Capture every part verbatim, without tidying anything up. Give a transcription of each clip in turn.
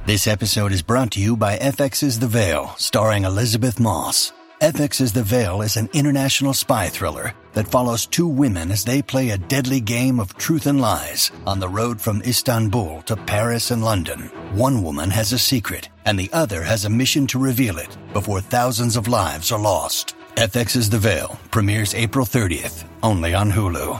This episode is brought to you by F X's The Veil, starring Elizabeth Moss. F X's The Veil is an international spy thriller that follows two women as they play a deadly game of truth and lies on the road from Istanbul to Paris and London. One woman has a secret, and the other has a mission to reveal it before thousands of lives are lost. F X's The Veil premieres April thirtieth, only on Hulu.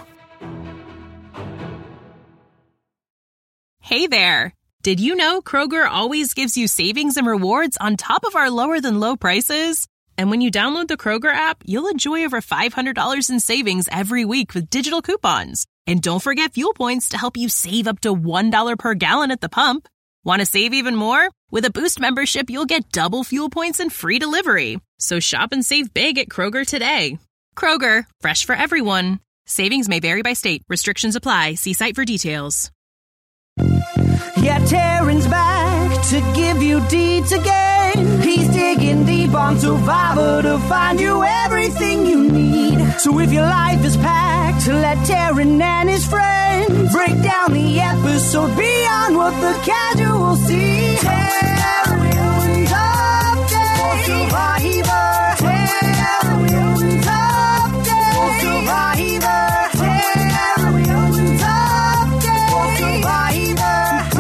Hey there! Did you know Kroger always gives you savings and rewards on top of our lower-than-low prices? And when you download the Kroger app, you'll enjoy over five hundred dollars in savings every week with digital coupons. And don't forget fuel points to help you save up to one dollar per gallon at the pump. Want to save even more? With a Boost membership, you'll get double fuel points and free delivery. So shop and save big at Kroger today. Kroger, fresh for everyone. Savings may vary by state. Restrictions apply. See site for details. Yeah, Taryn's back to give you deeds again. He's digging deep on Survivor to find you everything you need. So if your life is packed, let Taryn and his friends break down the episode beyond what the casuals see. Taryn's Update for Survivor. Taryn's Update for Survivor. Taryn's Update for Survivor.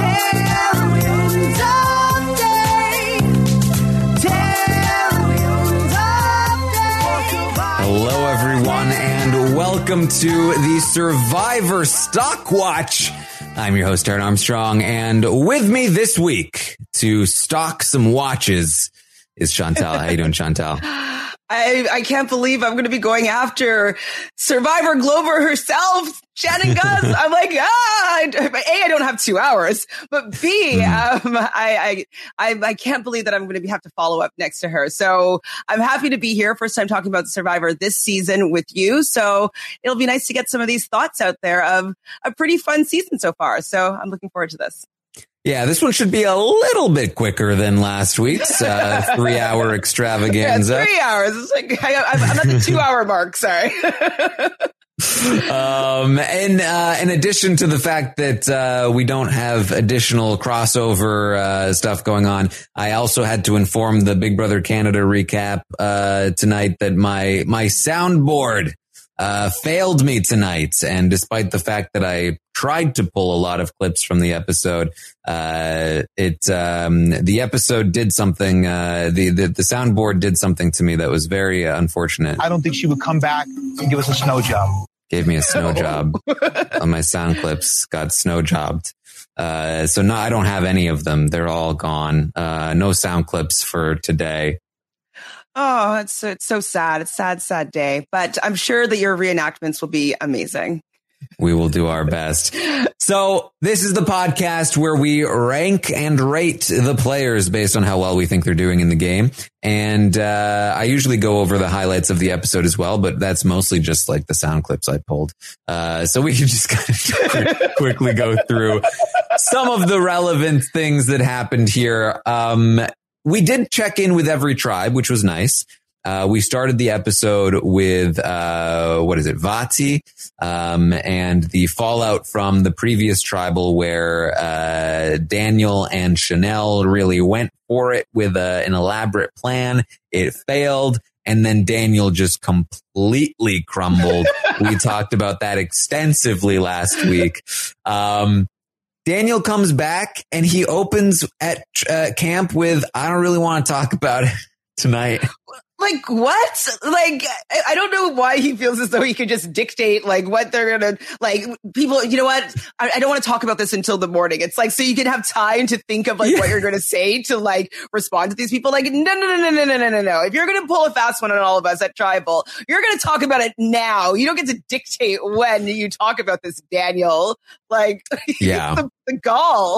Hello, everyone, and welcome to the Survivor Stock Watch. I'm your host, Aaron Armstrong, and with me this week to stock some watches is Chantal. How you doing, Chantal? I, I can't believe I'm going to be going after Survivor Glover herself, Shannon Gus. I'm like, ah, A, I don't have two hours, but B, um, I, I, I, I can't believe that I'm going to have to follow up next to her. So I'm happy to be here. First time talking about Survivor this season with you. So it'll be nice to get some of these thoughts out there of a pretty fun season so far. So I'm looking forward to this. Yeah, this one should be a little bit quicker than last week's uh, three-hour extravaganza. Yeah, three hours. It's like I, I'm at the two-hour mark. Sorry. um, and uh, in addition to the fact that uh, we don't have additional crossover uh, stuff going on, I also had to inform the Big Brother Canada recap uh, tonight that my my soundboard uh failed me tonight, and despite the fact that I tried to pull a lot of clips from the episode, uh it um the episode did something uh the the, the soundboard did something to me that was very uh, unfortunate. I don't think she would come back and give us a snow job. Gave me a snow job on my sound clips, got snow jobbed. Uh so no, I don't have any of them. They're all gone. Uh no sound clips for today. Oh, it's so, it's so sad. It's a sad, sad day. But I'm sure that your reenactments will be amazing. We will do our best. So this is the podcast where we rank and rate the players based on how well we think they're doing in the game. And uh, I usually go over the highlights of the episode as well, but that's mostly just like the sound clips I pulled. Uh, so we can just kind of quickly go through some of the relevant things that happened here. Um, We did check in with every tribe, which was nice. Uh, we started the episode with, uh, what is it, Vati, um, and the fallout from the previous tribal where, uh, Daniel and Chanel really went for it with a, an elaborate plan. It failed. And then Daniel just completely crumbled. We talked about that extensively last week. Um, Daniel comes back and he opens at uh, camp with, I don't really want to talk about it tonight. Like, what? Like, I don't know why he feels as though he could just dictate, like, what they're going to, like, people, you know what? I, I don't want to talk about this until the morning. It's like, so you can have time to think of, like, yeah. what you're going to say to, like, respond to these people. Like, no, no, no, no, no, no, no, no, no. If you're going to pull a fast one on all of us at Tribal, you're going to talk about it now. You don't get to dictate when you talk about this, Daniel. Like, yeah. the, the gall.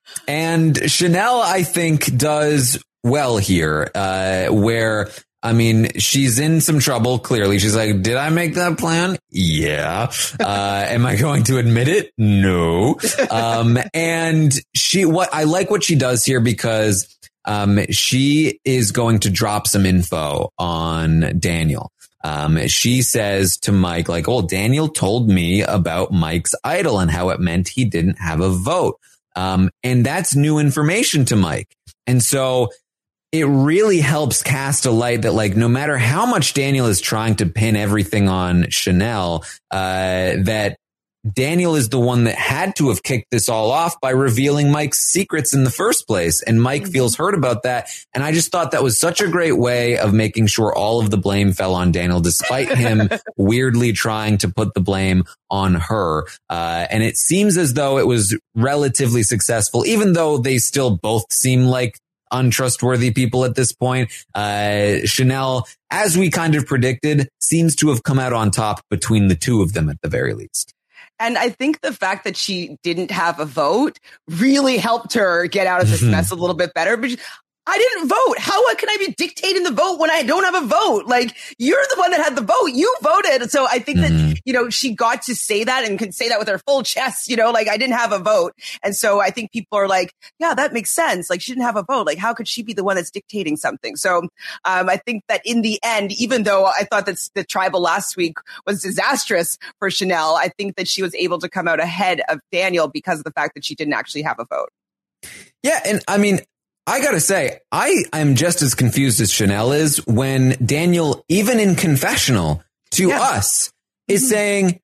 And Chanel, I think, does well here, uh, where, I mean, she's in some trouble, clearly. She's like, did I make that plan? Yeah. Uh, am I going to admit it? No. Um, and she, what I like what she does here because, um, she is going to drop some info on Daniel. Um, she says to Mike, like, oh, Daniel told me about Mike's idol and how it meant he didn't have a vote. Um, and that's new information to Mike. And so it really helps cast a light that, like, no matter how much Daniel is trying to pin everything on Chanel, uh, that Daniel is the one that had to have kicked this all off by revealing Mike's secrets in the first place. And Mike feels hurt about that. And I just thought that was such a great way of making sure all of the blame fell on Daniel, despite him weirdly trying to put the blame on her. Uh, and it seems as though it was relatively successful, even though they still both seem like untrustworthy people at this point. Uh, Chanel, as we kind of predicted, seems to have come out on top between the two of them at the very least. And I think the fact that she didn't have a vote really helped her get out of this mess a little bit better. But she, I didn't vote. How can I be dictating the vote when I don't have a vote? Like, you're the one that had the vote. You voted. So I think mm-hmm. that, you know, she got to say that and could say that with her full chest, you know, like, I didn't have a vote. And so I think people are like, yeah, that makes sense. Like, she didn't have a vote. Like, how could she be the one that's dictating something? So um, I think that in the end, even though I thought that the tribal last week was disastrous for Chanel, I think that she was able to come out ahead of Daniel because of the fact that she didn't actually have a vote. Yeah. And I mean, I gotta say, I am just as confused as Chanel is when Daniel, even in confessional to yeah. us, is mm-hmm. saying,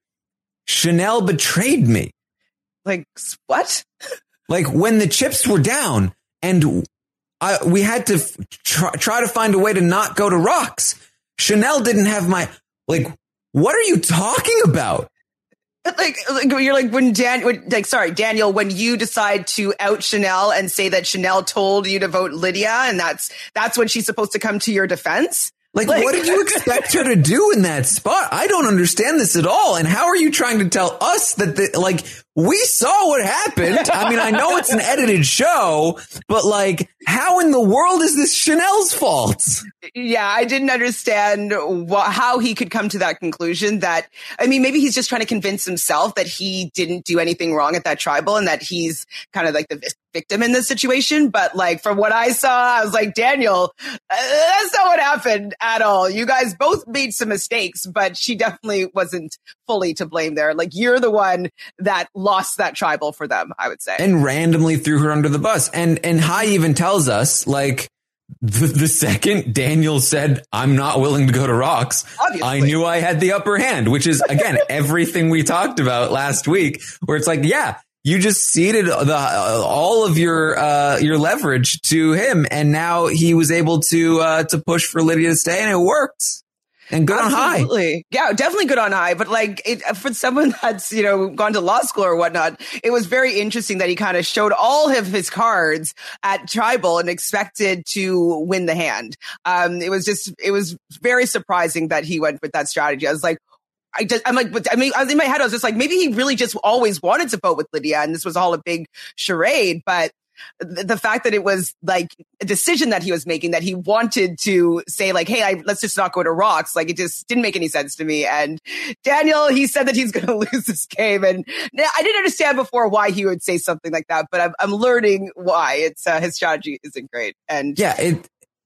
Chanel betrayed me. Like, what? Like, when the chips were down and I, we had to f- try, try to find a way to not go to rocks, Chanel didn't have my, like, what are you talking about? Like, like you're like when Dan, when, like, sorry, Daniel, when you decide to out Chanel and say that Chanel told you to vote Lydia, and that's that's when she's supposed to come to your defense. Like, like, what did you expect her to do in that spot? I don't understand this at all. And how are you trying to tell us that, the, like, we saw what happened? I mean, I know it's an edited show, but, like, how in the world is this Chanel's fault? Yeah, I didn't understand wh- how he could come to that conclusion. That, I mean, maybe he's just trying to convince himself that he didn't do anything wrong at that tribal and that he's kind of like the victim in this situation. But, like, from what I saw, I was like, Daniel, uh, that's not what happened at all. You guys both made some mistakes, but she definitely wasn't fully to blame there. Like, you're the one that lost that tribal for them, I would say. And randomly threw her under the bus. And, and Hai even tells us, like, the, the second Daniel said, I'm not willing to go to rocks, obviously, I knew I had the upper hand, which is, again, everything we talked about last week, where it's like, yeah, you just ceded the, uh, all of your, uh, your leverage to him. And now he was able to, uh, to push for Lydia to stay, and it worked. And good Absolutely. on Hai. Yeah, definitely good on Hai. But, like, it, for someone that's, you know, gone to law school or whatnot, it was very interesting that he kind of showed all of his cards at tribal and expected to win the hand. Um, it was just, it was very surprising that he went with that strategy. I was like, I just, I'm like, but I mean, I was in my head, I was just like, maybe he really just always wanted to vote with Lydia, and this was all a big charade. But the, the fact that it was like a decision that he was making, that he wanted to say, like, hey, I, let's just not go to rocks. Like, it just didn't make any sense to me. And Daniel, he said that he's going to lose this game. And I didn't understand before why he would say something like that, but I'm, I'm learning why. It's uh, his strategy isn't great. And yeah, it,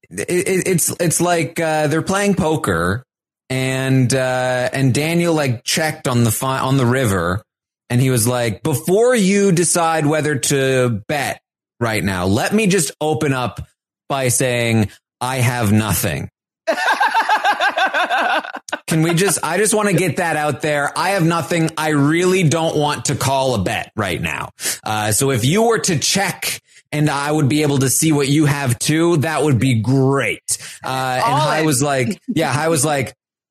it it's, it's like, uh, they're playing poker. And, uh, and Daniel, like, checked on the fi- on the river, and he was like, before you decide whether to bet right now, let me just open up by saying, I have nothing. Can we just, I just want to get that out there. I have nothing. I really don't want to call a bet right now. Uh, so if you were to check and I would be able to see what you have too, that would be great. Uh, and I was like, yeah, I was like,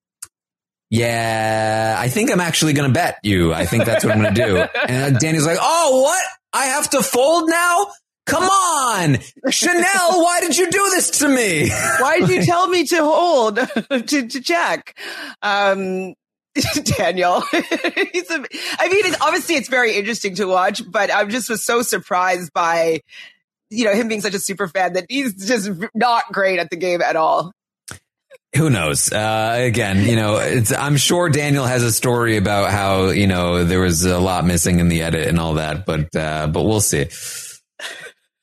yeah, I think I'm actually going to bet you. I think that's what I'm going to do. And Danny's like, oh, what? I have to fold now? Come on, Chanel, why did you do this to me? Why did you tell me to hold, to, to check? Um, Daniel, he's a, I mean, it's, obviously it's very interesting to watch, but I just was so surprised by, you know, him being such a super fan that he's just not great at the game at all. Who knows? Uh, again, you know, it's, I'm sure Daniel has a story about how, you know, there was a lot missing in the edit and all that, but, uh, but we'll see.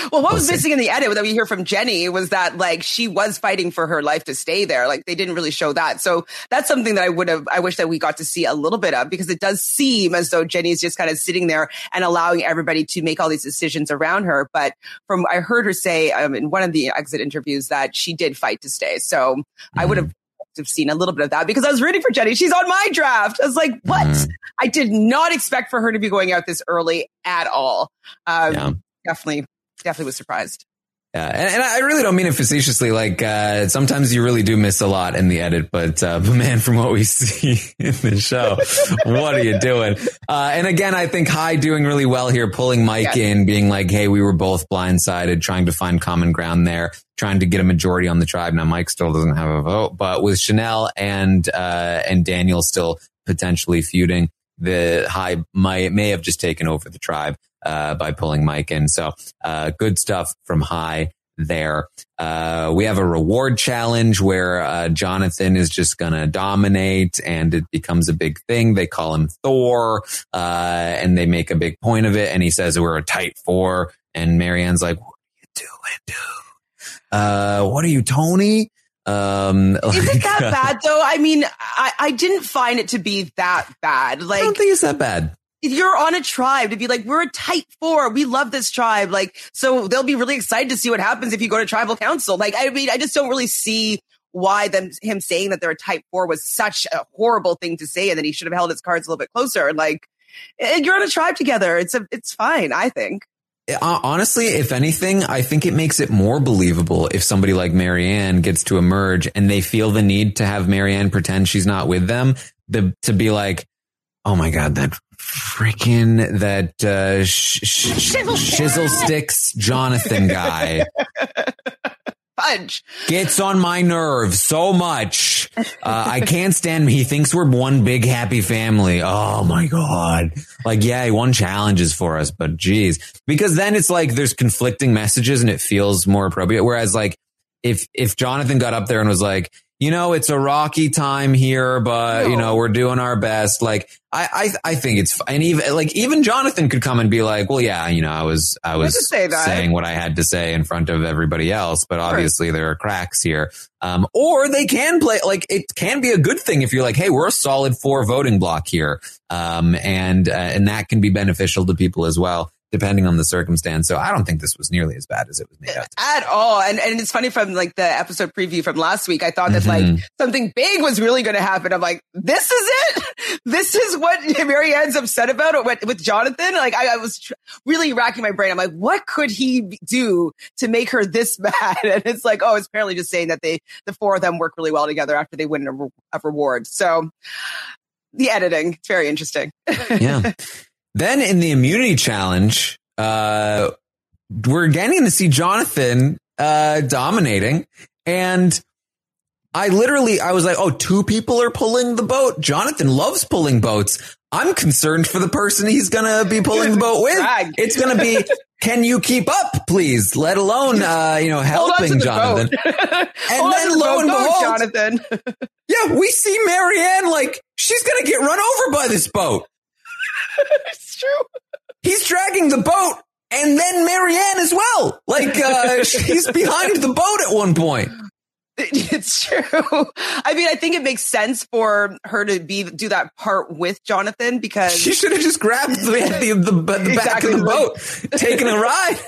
Well, what We'll was see. missing in the edit that we hear from Jenny was that like she was fighting for her life to stay there. Like they didn't really show that. So that's something that I would have, I wish that we got to see a little bit of, because it does seem as though Jenny's just kind of sitting there and allowing everybody to make all these decisions around her. But from, I heard her say um, in one of the exit interviews that she did fight to stay. So mm-hmm. I would have have seen a little bit of that because I was rooting for Jenny. She's on my draft. I was like, what? Mm. I did not expect for her to be going out this early at all. Um, yeah. Definitely, definitely was surprised. Yeah, and, and I really don't mean it facetiously. Like uh, sometimes you really do miss a lot in the edit, but, uh, but man, from what we see in the show, what are you doing? Uh, and again, I think Hai doing really well here, pulling Mike yeah. in, being like, "Hey, we were both blindsided," trying to find common ground there, trying to get a majority on the tribe. Now, Mike still doesn't have a vote, but with Chanel and uh, and Daniel still potentially feuding, the Hai might may have just taken over the tribe. Uh, by pulling Mike in. So, uh, good stuff from Hai there. Uh, we have a reward challenge where, uh, Jonathan is just gonna dominate and it becomes a big thing. They call him Thor, uh, and they make a big point of it. And he says, "We're a tight four." And Marianne's like, "What are you doing, dude? Uh, what are you, Tony?" Um, like, is it that bad though? I mean, I, I didn't find it to be that bad. Like, I don't think it's that bad. If you're on a tribe to be like, "We're a tight four. We love this tribe." Like, so they'll be really excited to see what happens if you go to tribal council. Like, I mean, I just don't really see why them, him saying that they're a type four was such a horrible thing to say and that he should have held his cards a little bit closer. And like, you're on a tribe together. It's a, it's fine, I think. Honestly, if anything, I think it makes it more believable if somebody like Marianne gets to emerge and they feel the need to have Marianne pretend she's not with them, the, to be like, "Oh my God, that freaking, that, uh, sh- sh- shizzle sticks Jonathan guy. Fudge. Gets on my nerves so much. Uh, I can't stand him. He thinks we're one big happy family. Oh my God. Like, yeah, he won challenges for us, but geez, because then it's like there's conflicting messages and it feels more appropriate. Whereas like if, if Jonathan got up there and was like, "You know, it's a rocky time here, but, no. you know, we're doing our best." Like, I, I, I think it's, and even, like, even Jonathan could come and be like, "Well, yeah, you know, I was, I was say saying what I had to say in front of everybody else, but obviously right. there are cracks here." Um, or they can play, like, it can be a good thing if you're like, "Hey, we're a solid four voting block here." Um, and, uh, and that can be beneficial to people as well, depending on the circumstance. So I don't think this was nearly as bad as it was made out to be. At all. And and it's funny from like the episode preview from last week, I thought that mm-hmm. like something big was really going to happen. I'm like, this is it? This is what Marianne's upset about with, with Jonathan? Like I, I was tr- really racking my brain. I'm like, what could he do to make her this mad? And it's like, oh, it's apparently just saying that they, the four of them work really well together after they win a, re- a reward. So the editing, it's very interesting. Yeah. Then in the immunity challenge, uh, we're getting to see Jonathan, uh, dominating. And I literally, I was like, oh, two people are pulling the boat. Jonathan loves pulling boats. I'm concerned for the person he's going to be pulling the boat with. Drag. It's going to be, "Can you keep up, please?" Let alone, uh, you know, helping Jonathan. And then lo and behold, Jonathan. yeah, we see Marianne like she's going to get run over by this boat. It's true. He's dragging the boat and then Marianne as well. Like, uh, she's behind the boat at one point. It's true. I mean, I think it makes sense for her to be do that part with Jonathan because she should have just grabbed the, the, the, the back exactly. of the boat, taken a ride.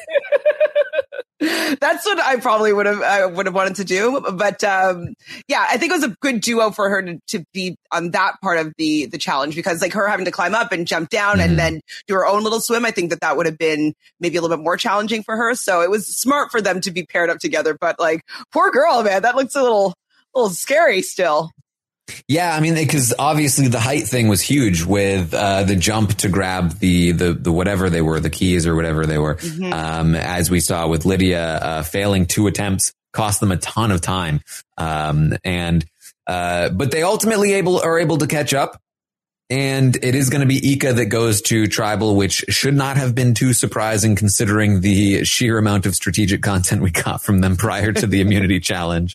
That's what I probably would have I would have wanted to do. But um, yeah, I think it was a good duo for her to, to be on that part of the the challenge because like her having to climb up and jump down mm. and then do her own little swim. I think that that would have been maybe a little bit more challenging for her. So it was smart for them to be paired up together. But like, poor girl, man, that looks a little a little scary still. Yeah, I mean, because obviously the height thing was huge with uh, the jump to grab the, the the whatever they were, the keys or whatever they were. Mm-hmm. Um, as we saw with Lydia uh, failing two attempts, cost them a ton of time. Um, and uh, but they ultimately able are able to catch up. And it is going to be Ika that goes to tribal, which should not have been too surprising considering the sheer amount of strategic content we got from them prior to the immunity challenge.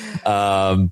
Um,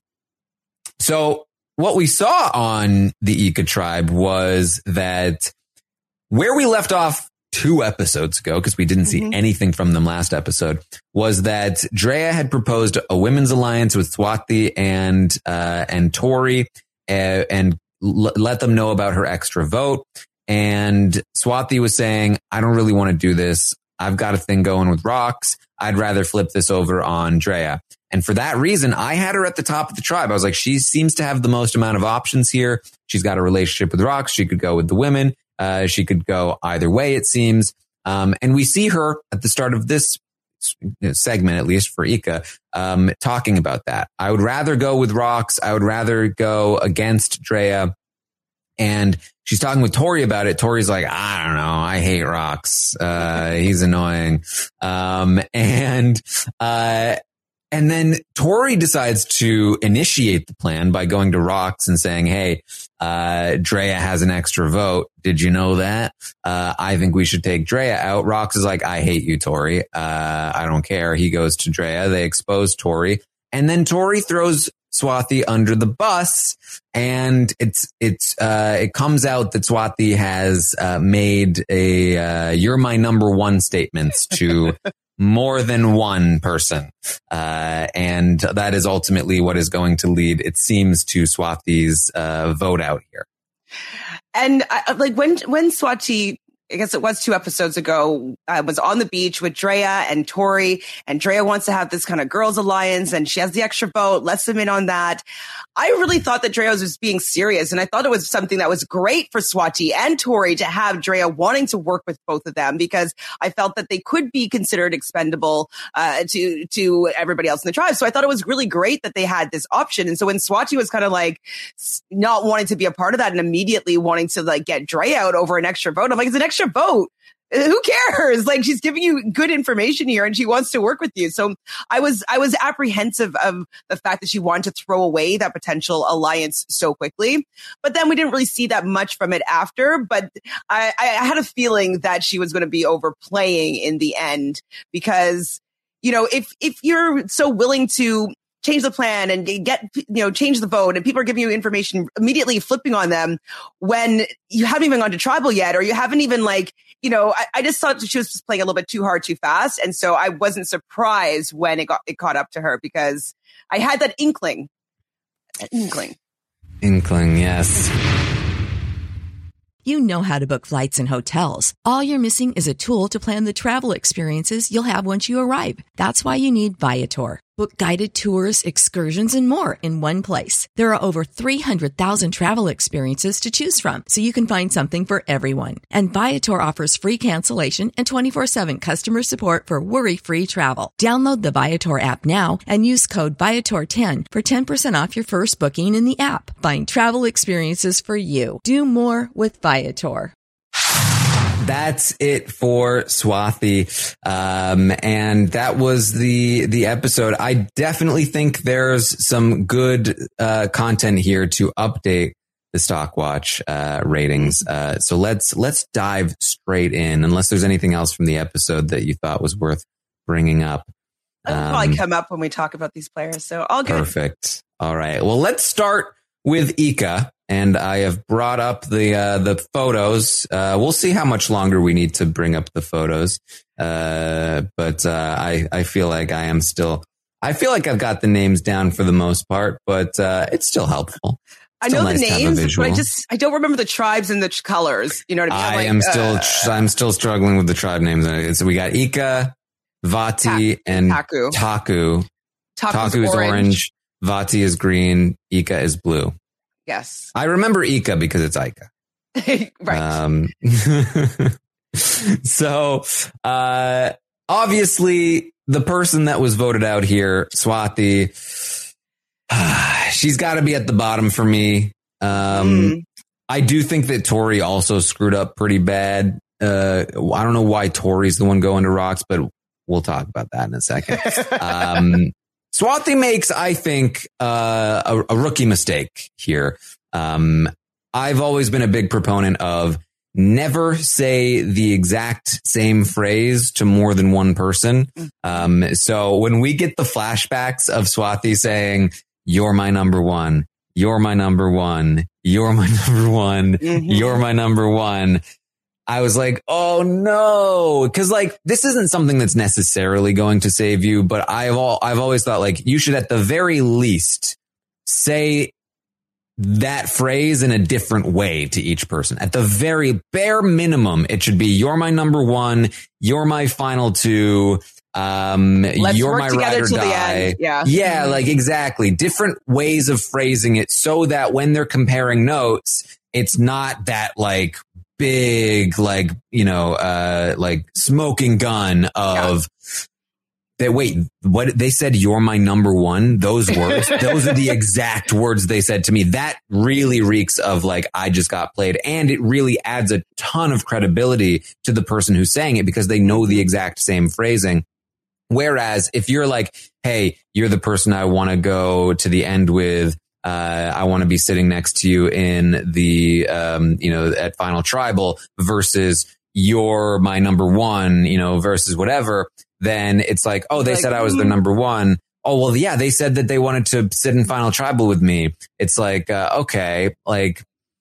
so what we saw on the Ika tribe was that where we left off two episodes ago, because we didn't see mm-hmm. anything from them last episode, was that Drea had proposed a women's alliance with Swati and, uh, and Tori, uh, and l- let them know about her extra vote. And Swati was saying, I don't really want to do this. I've got a thing going with Rox. I'd rather flip this over on Drea. And for that reason, I had her at the top of the tribe. I was like, she seems to have the most amount of options here. She's got a relationship with Rox. She could go with the women. Uh, she could go either way, it seems. Um, and we see her at the start of this segment, at least for Ika, um, talking about that. I would rather go with Rox. I would rather go against Drea. And she's talking with Tori about it. Tori's like, I don't know. I hate Rox. Uh, he's annoying. Um, and, uh, And then Tori decides to initiate the plan by going to Rox and saying, hey, uh, Drea has an extra vote. Did you know that? Uh, I think we should take Drea out. Rox is like, I hate you, Tori. Uh, I don't care. He goes to Drea. They expose Tori. And then Tori throws Swati under the bus. And it's, it's, uh, it comes out that Swati has, uh, made a, uh, you're my number one statements to more than one person. Uh, and that is ultimately what is going to lead, it seems, to Swati's, uh, vote out here. And I, like when, when Swati, I guess it was two episodes ago, uh, was on the beach with Drea and Tori, and Drea wants to have this kind of girls alliance and she has the extra vote, lets them in on that. I really thought that Drea was being serious, and I thought it was something that was great for Swati and Tori to have Drea wanting to work with both of them, because I felt that they could be considered expendable uh, to to everybody else in the tribe. So I thought it was really great that they had this option. And so when Swati was kind of like not wanting to be a part of that and immediately wanting to like get Drea out over an extra vote, I'm like, it's an extra vote. Who cares? Like, she's giving you good information here and she wants to work with you. So I was, I was apprehensive of the fact that she wanted to throw away that potential alliance so quickly. But then we didn't really see that much from it after. But I, I had a feeling that she was going to be overplaying in the end, because, you know, if, if you're so willing to change the plan and get, you know, change the vote, and people are giving you information immediately flipping on them when you haven't even gone to tribal yet, or you haven't even like, you know, I, I just thought she was just playing a little bit too hard, too fast. And so I wasn't surprised when it got, it caught up to her, because I had that inkling, that inkling. Inkling. Yes. You know how to book flights and hotels. All you're missing is a tool to plan the travel experiences you'll have once you arrive. That's why you need Viator. Book guided tours, excursions, and more in one place. There are over three hundred thousand travel experiences to choose from, so you can find something for everyone. And Viator offers free cancellation and twenty-four seven customer support for worry-free travel. Download the Viator app now and use code Viator ten for ten percent off your first booking in the app. Find travel experiences for you. Do more with Viator. That's it for Swati. Um, and that was the, the episode. I definitely think there's some good, uh, content here to update the Stockwatch, uh, ratings. Uh, so let's, let's dive straight in, unless there's anything else from the episode that you thought was worth bringing up. It'll um, probably come up when we talk about these players. So all good. Perfect. All right. Well, let's start with Ika. And I have brought up the, uh, the photos. Uh, we'll see how much longer we need to bring up the photos. Uh, but, uh, I, I feel like I am still, I feel like I've got the names down for the most part, but, uh, it's still helpful. I know the names, but I just, I don't remember the tribes and the ch- colors. You know what I mean? I like, am still, uh, I'm still struggling with the tribe names. So we got Ika, Vati, Ta- and Taku. Taku. Taku's Taku is orange. orange. Vati is green. Ika is blue. Yes. I remember Ika because it's Ika. Right. Um, so, uh, obviously the person that was voted out here, Swati, she's got to be at the bottom for me. Um, mm. I do think that Tori also screwed up pretty bad. Uh, I don't know why Tori's the one going to Rox, but we'll talk about that in a second. Um, Swati makes, I think, uh, a, a rookie mistake here. Um, I've always been a big proponent of never say the exact same phrase to more than one person. Um, so when we get the flashbacks of Swati saying, "You're my number one, you're my number one, you're my number one, mm-hmm. you're my number one," I was like, oh no. Cause like, this isn't something that's necessarily going to save you, but I've all, I've always thought like you should at the very least say that phrase in a different way to each person. At the very bare minimum, it should be, you're my number one. You're my final two. Um, Let's you're work my together ride or till the die. end. Yeah. Yeah. Like exactly. Different ways of phrasing it so that when they're comparing notes, it's not that like big, like, you know, uh, like smoking gun of yeah. that. Wait, what they said, you're my number one. Those words, those are the exact words they said to me. That really reeks of like, I just got played. And it really adds a ton of credibility to the person who's saying it because they know the exact same phrasing. Whereas if you're like, hey, you're the person I want to go to the end with. Uh, I want to be sitting next to you in the, um, you know, at Final Tribal versus you're my number one, you know, versus whatever. Then it's like, oh, they like, said I was their number one. Oh, well, yeah, they said that they wanted to sit in Final Tribal with me. It's like, uh, okay, like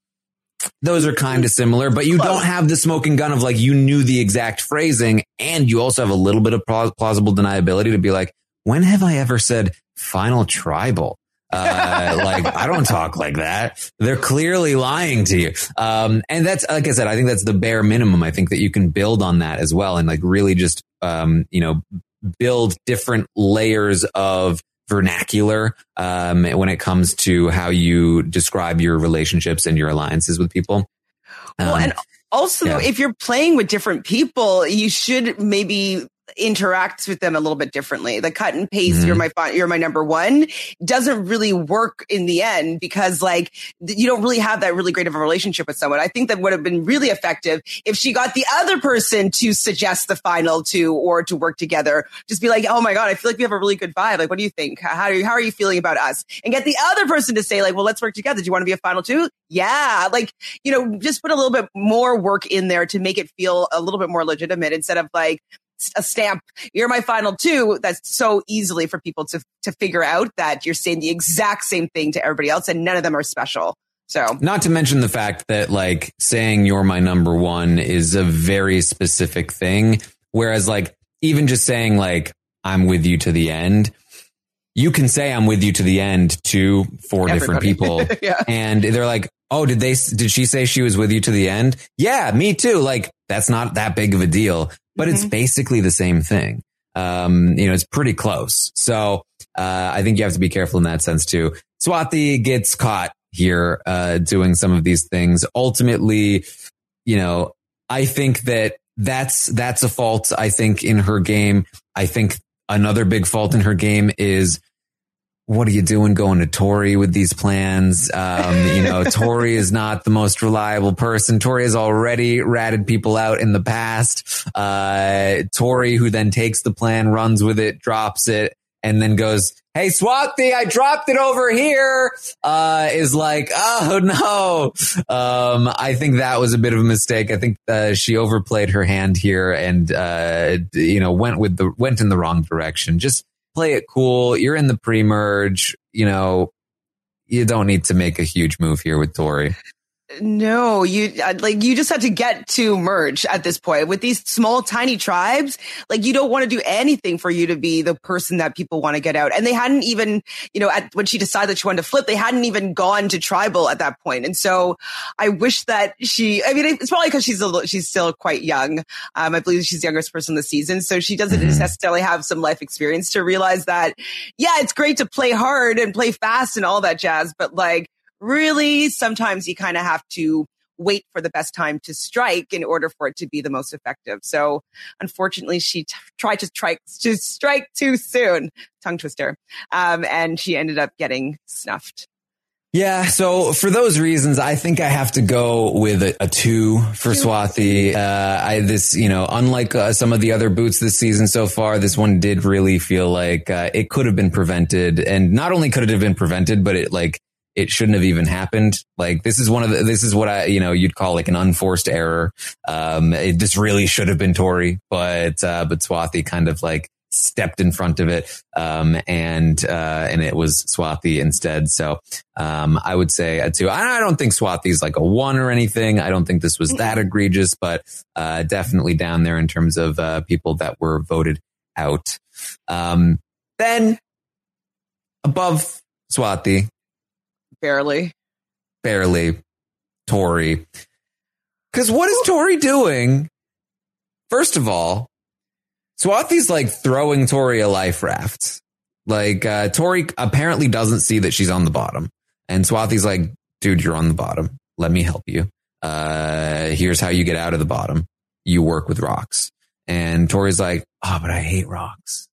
those are kind of similar, but you don't have the smoking gun of like, you knew the exact phrasing and you also have a little bit of plausible deniability to be like, when have I ever said Final Tribal? uh, like, I don't talk like that. They're clearly lying to you. Um, and that's, like I said, I think that's the bare minimum. I think that you can build on that as well. And like really just, um, you know, build different layers of vernacular, um, when it comes to how you describe your relationships and your alliances with people. Um, well, and also yeah. if you're playing with different people, you should maybe interacts with them a little bit differently. The cut and paste, mm-hmm. you're my you're my number one doesn't really work in the end because like you don't really have that really great of a relationship with someone. I think that would have been really effective if she got the other person to suggest the final two or to work together. Just be like, oh my God, I feel like we have a really good vibe. Like, what do you think? How are you, how are you feeling about us? And get the other person to say like, well, let's work together. Do you want to be a final two? Yeah. Like, you know, just put a little bit more work in there to make it feel a little bit more legitimate instead of like, a stamp, you're my final two. That's so easily for people to to figure out that you're saying the exact same thing to everybody else and none of them are special. So not to mention the fact that like saying you're my number one is a very specific thing. Whereas like even just saying like I'm with you to the end, you can say I'm with you to the end to four Everybody. different people. yeah. And they're like, oh, did they, did she say she was with you to the end? Yeah, me too. Like that's not that big of a deal. But mm-hmm. it's basically the same thing. Um, you know, it's pretty close. So, uh, I think you have to be careful in that sense too. Swathi gets caught here, uh, doing some of these things. Ultimately, you know, I think that that's, that's a fault, I think, in her game. I think another big fault in her game is, what are you doing going to Tori with these plans? Um, you know, Tori is not the most reliable person. Tori has already ratted people out in the past. Uh, Tori, who then takes the plan, runs with it, drops it, and then goes, hey, Swathi, I dropped it over here, uh, is like, oh no. Um, I think that was a bit of a mistake. I think, uh, she overplayed her hand here and, uh, you know, went with the, went in the wrong direction. Just, play it cool. You're in the pre-merge. You know, you don't need to make a huge move here with Tori. No, you like you just had to get to merge at this point with these small, tiny tribes. Like you don't want to do anything for you to be the person that people want to get out. And they hadn't even, you know, at, when she decided that she wanted to flip, they hadn't even gone to tribal at that point. And so I wish that she, I mean, it's probably because she's a, she's still quite young. Um, I believe she's the youngest person in the season. So she doesn't mm-hmm. necessarily have some life experience to realize that, yeah, it's great to play hard and play fast and all that jazz. But like, really, sometimes you kind of have to wait for the best time to strike in order for it to be the most effective. So unfortunately, she t- tried to strike, to strike too soon, tongue twister. Um, and she ended up getting snuffed. Yeah. So for those reasons, I think I have to go with a, a two for Swathi. Uh, I, this, you know, unlike uh, some of the other boots this season so far, this one did really feel like uh, it could have been prevented. And not only could it have been prevented, but it like, it shouldn't have even happened. Like this is one of the, this is what I, you know, you'd call like an unforced error. Um, it, this really should have been Tori, but, uh, but Swathi kind of like stepped in front of it. Um, and, uh, and it was Swathi instead. So, um, I would say a two. I don't think Swathi's like a one or anything. I don't think this was that egregious, but, uh, definitely down there in terms of, uh, people that were voted out. Um, then above Swathi. Barely. Barely. Tori. Because what is Tori doing? First of all, Swathi's like throwing Tori a life raft. Like, uh, Tori apparently doesn't see that she's on the bottom. And Swathi's like, dude, you're on the bottom. Let me help you. Uh, here's how you get out of the bottom. You work with rocks. And Tori's like, oh, but I hate rocks.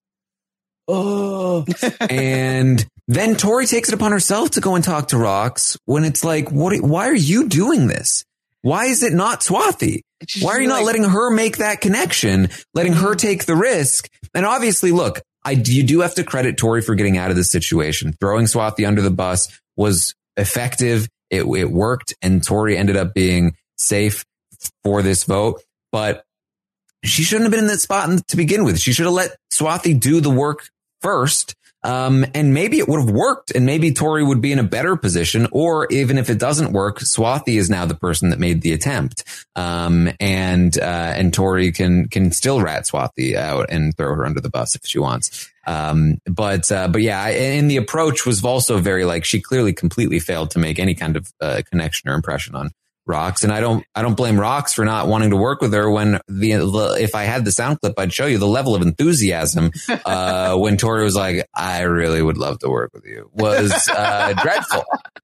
Oh. And then Tori takes it upon herself to go and talk to rocks when it's like, what? Why are you doing this? Why is it not Swathi? Why are you not letting her make that connection, letting her take the risk? And obviously, look, I, you do have to credit Tori for getting out of this situation. Throwing Swathi under the bus was effective. It, it worked, and Tori ended up being safe for this vote. But she shouldn't have been in that spot to begin with. She should have let Swathi do the work first. Um, and maybe it would have worked, and maybe Tori would be in a better position. Or even if it doesn't work, Swathi is now the person that made the attempt. Um, and, uh, and Tori can, can still rat Swathi out and throw her under the bus if she wants. Um, but, uh, but yeah, and the approach was also very like, she clearly completely failed to make any kind of, uh, connection or impression on Rocks. And I don't, I don't blame Rocks for not wanting to work with her when the, the if I had the sound clip, I'd show you the level of enthusiasm, uh, when Tori was like, I really would love to work with you, was, uh, dreadful.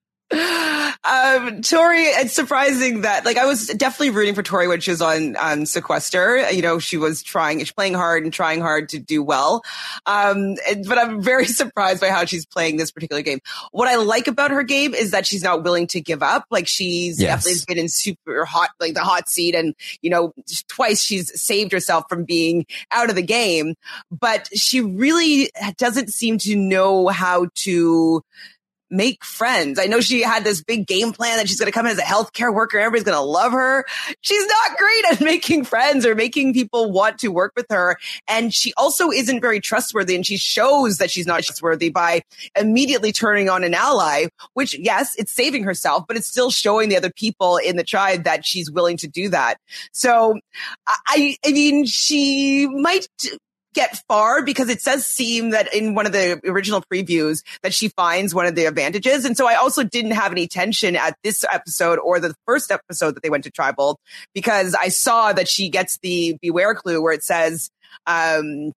Um, Tori, it's surprising that, like, I was definitely rooting for Tori when she was on, on Sequester. You know, she was trying, she's playing hard and trying hard to do well. Um, and, but I'm very surprised by how she's playing this particular game. What I like about her game is that she's not willing to give up. Like, she's yes. definitely been in super hot, like the hot seat. And, you know, twice she's saved herself from being out of the game, but she really doesn't seem to know how to make friends. I know she had this big game plan that she's going to come in as a healthcare worker. Everybody's going to love her. She's not great at making friends or making people want to work with her. And she also isn't very trustworthy. And she shows that she's not trustworthy by immediately turning on an ally, which, yes, it's saving herself, but it's still showing the other people in the tribe that she's willing to do that. So I, I mean, she might get far, because it does seem that in one of the original previews that she finds one of the advantages. And so I also didn't have any tension at this episode or the first episode that they went to tribal, because I saw that she gets the beware clue where it says, um,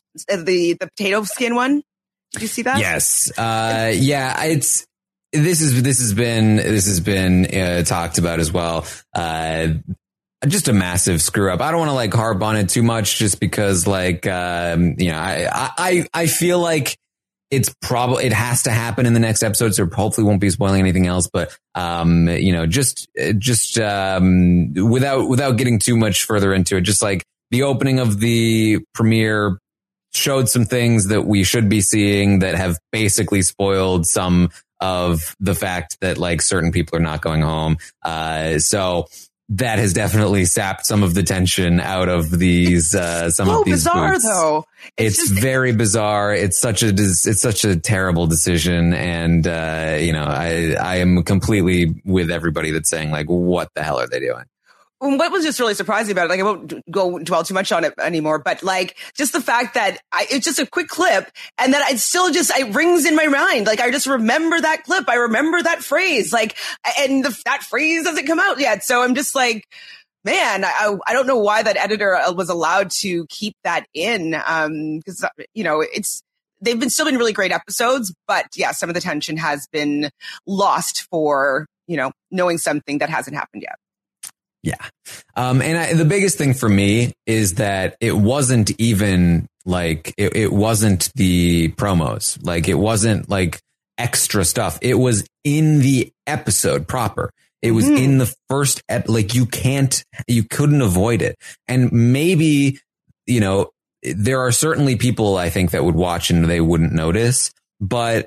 the, the potato skin one. Did you see that? Yes. Uh, yeah, it's, this is, this has been, this has been uh, talked about as well. Uh, Just a massive screw up. I don't want to like harp on it too much, just because like, um, you know, I, I, I feel like it's probably, it has to happen in the next episode. So hopefully won't be spoiling anything else, but, um, you know, just, just, um, without, without getting too much further into it, just like the opening of the premiere showed some things that we should be seeing that have basically spoiled some of the fact that like certain people are not going home. Uh, so, that has definitely sapped some of the tension out of these, uh, some so of these bizarre boots. though. It's, it's just, very bizarre. It's such a, it's such a terrible decision. And, uh, you know, I, I am completely with everybody that's saying like, what the hell are they doing? What was just really surprising about it, like I won't go dwell too much on it anymore, but like just the fact that I, it's just a quick clip and that it still just, it rings in my mind. Like I just remember that clip. I remember that phrase, like, and the, that phrase doesn't come out yet. So I'm just like, man, I, I don't know why that editor was allowed to keep that in. Um, cause you know, it's, they've been still been really great episodes, but yeah, some of the tension has been lost for, you know, knowing something that hasn't happened yet. Yeah. Um, and I, the biggest thing for me is that it wasn't even like, it, it wasn't the promos. Like it wasn't like extra stuff. It was in the episode proper. It was mm. in the first, ep- like you can't, you couldn't avoid it. And maybe, you know, there are certainly people I think that would watch and they wouldn't notice. But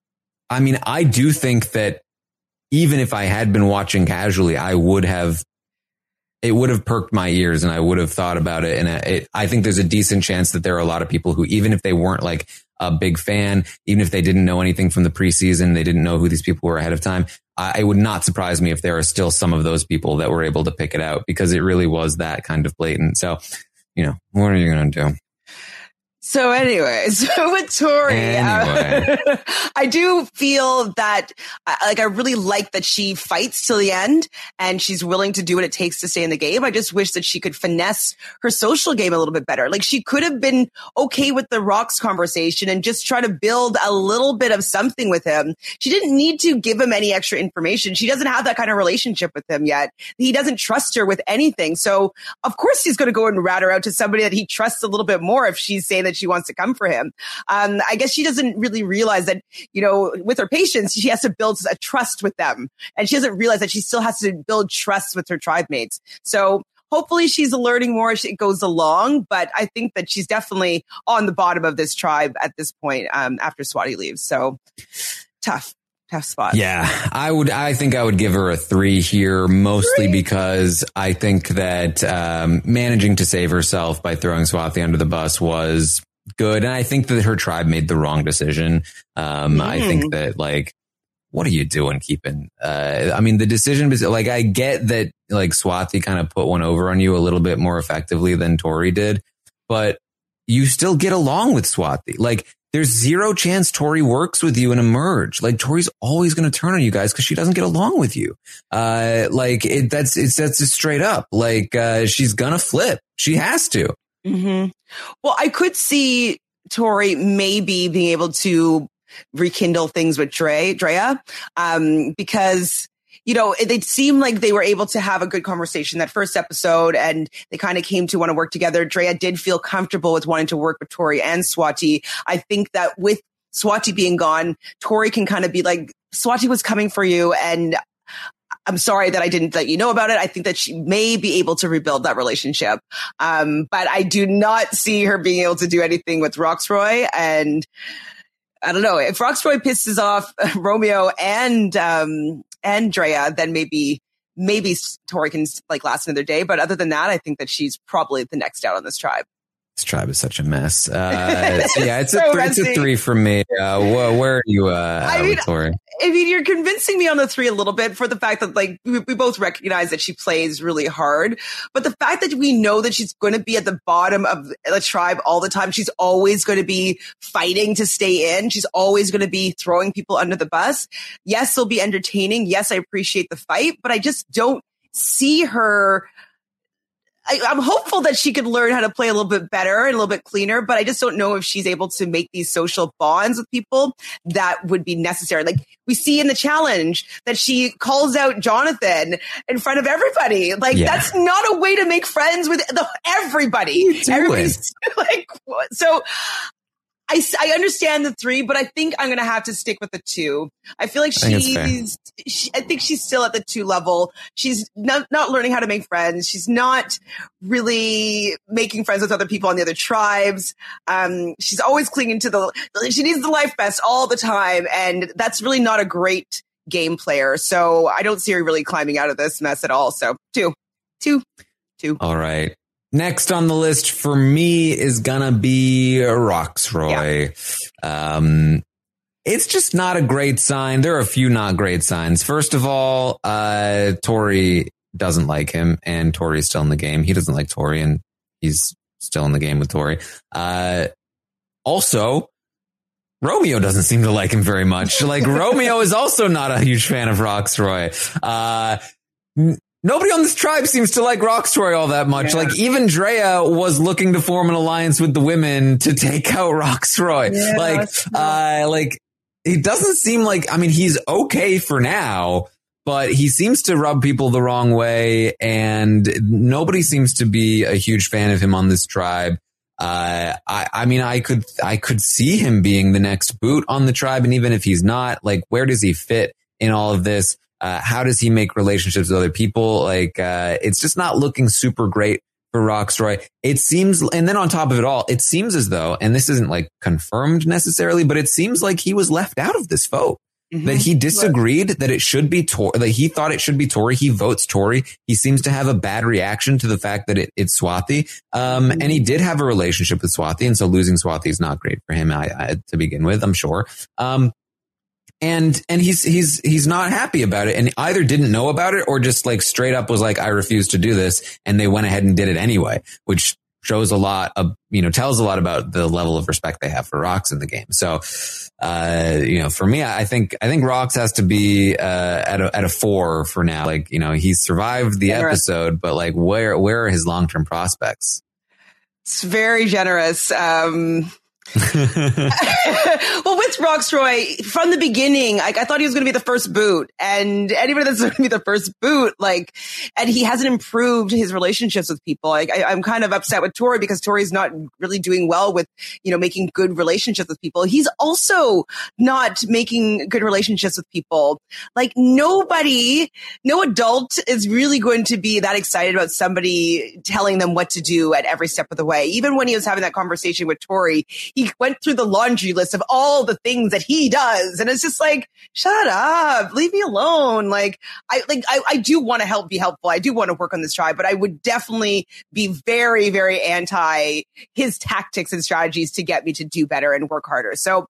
I mean, I do think that even if I had been watching casually, I would have it would have perked my ears and I would have thought about it. And it, I think there's a decent chance that there are a lot of people who, even if they weren't like a big fan, even if they didn't know anything from the preseason, they didn't know who these people were ahead of time. I, it would not surprise me if there are still some of those people that were able to pick it out, because it really was that kind of blatant. So, you know, what are you going to do? So anyways, with Tori, anyway. uh, I do feel that, uh, like, I really like that she fights till the end and she's willing to do what it takes to stay in the game. I just wish that she could finesse her social game a little bit better. Like, she could have been okay with the Rox conversation and just try to build a little bit of something with him. She didn't need to give him any extra information. She doesn't have that kind of relationship with him yet. He doesn't trust her with anything. So of course he's going to go and rat her out to somebody that he trusts a little bit more if she's saying that she wants to come for him. Um, I guess she doesn't really realize that, you know, with her patients, she has to build a trust with them. And she doesn't realize that she still has to build trust with her tribe mates. So hopefully she's learning more as it goes along. But I think that she's definitely on the bottom of this tribe at this point, um, after Swati leaves. So tough. Tough spot. Yeah, I would. I think I would give her a three here, mostly three? because I think that um, managing to save herself by throwing Swati under the bus was good, and I think that her tribe made the wrong decision. Um, mm. I think that, like, what are you doing keeping? Uh, I mean, the decision was like, I get that, like, Swati kind of put one over on you a little bit more effectively than Tori did, but you still get along with Swati. Like, there's zero chance Tori works with you in a merge. Like, Tori's always going to turn on you guys because she doesn't get along with you. Uh, like it, that's, it's, that's it straight up. Like, uh, she's going to flip. She has to. Mm-hmm. Well, I could see Tori maybe being able to rekindle things with Dre, Drea, um, because, you know, it, it seemed like they were able to have a good conversation that first episode, and they kind of came to want to work together. Drea did feel comfortable with wanting to work with Tori and Swati. I think that with Swati being gone, Tori can kind of be like, Swati was coming for you, and I'm sorry that I didn't let you know about it. I think that she may be able to rebuild that relationship. Um, but I do not see her being able to do anything with Roxroy. And I don't know, if Roxroy pisses off Romeo and, um, and Drea, then maybe, maybe Tori can like last another day. But other than that, I think that she's probably the next out on this tribe. This tribe is such a mess. Uh, so yeah, it's a, so three, it's a three for me. Uh, wh- where are you, uh, I mean, Tori? I mean, you're convincing me on the three a little bit for the fact that, like, we, we both recognize that she plays really hard. But the fact that we know that she's going to be at the bottom of the tribe all the time, she's always going to be fighting to stay in. She's always going to be throwing people under the bus. Yes, it'll be entertaining. Yes, I appreciate the fight, but I just don't see her. I, I'm hopeful that she could learn how to play a little bit better and a little bit cleaner, but I just don't know if she's able to make these social bonds with people that would be necessary. Like we see in the challenge that she calls out Jonathan in front of everybody. Like yeah. That's not a way to make friends with the, everybody. Everybody's like, what? So I, I understand the three, but I think I'm going to have to stick with the two. I feel like I she's, she, I think she's still at the two level. She's not, not learning how to make friends. She's not really making friends with other people on the other tribes. Um, she's always clinging to the, she needs the life vest all the time. And that's really not a great game player. So I don't see her really climbing out of this mess at all. So two, two, two. All right. Next on the list for me is gonna be Roxroy. Yeah. Um, it's just not a great sign. There are a few not great signs. First of all, uh, Tori doesn't like him, and Tori's still in the game. He doesn't like Tori, and he's still in the game with Tori. Uh, also, Romeo doesn't seem to like him very much. Like Romeo is also not a huge fan of Roxroy. Uh, Nobody on this tribe seems to like Roxroy all that much. Yeah. Like even Drea was looking to form an alliance with the women to take out Roxroy. Yeah, like, uh, like it doesn't seem like, I mean, he's okay for now, but he seems to rub people the wrong way, and nobody seems to be a huge fan of him on this tribe. Uh, I, I mean, I could, I could see him being the next boot on the tribe. And even if he's not, like, where does he fit in all of this? Uh, how does he make relationships with other people? Like, uh, it's just not looking super great for Roxroy. It seems, and then on top of it all, it seems as though, and this isn't like confirmed necessarily, but it seems like he was left out of this vote. Mm-hmm. That he disagreed that it should be Tori, that he thought it should be Tori. He votes Tori. He seems to have a bad reaction to the fact that it, it's Swathi. Um, mm-hmm. And he did have a relationship with Swathi. And so losing Swathi is not great for him I, I, to begin with, I'm sure. Um, and, and he's, he's, he's not happy about it and either didn't know about it or just like straight up was like, I refuse to do this. And they went ahead and did it anyway, which shows a lot of, you know, tells a lot about the level of respect they have for Rox in the game. So, uh, you know, for me, I think, I think Rox has to be, uh, at a, at a four for now. Like, you know, he's survived the generous. episode, but like, where, where are his long-term prospects? It's very generous. Um, well, with Rocksroy from the beginning, like I thought he was going to be the first boot, and anybody that's going to be the first boot, like, and he hasn't improved his relationships with people. Like, I, I'm kind of upset with Tori because Tori's not really doing well with, you know, making good relationships with people. He's also not making good relationships with people. Like nobody, no adult is really going to be that excited about somebody telling them what to do at every step of the way. Even when he was having that conversation with Tori, he went through the laundry list of all the things that he does. And it's just like, shut up, leave me alone. Like, I, like, I, I do want to help, be helpful. I do want to work on this tribe, but I would definitely be very, very anti his tactics and strategies to get me to do better and work harder. So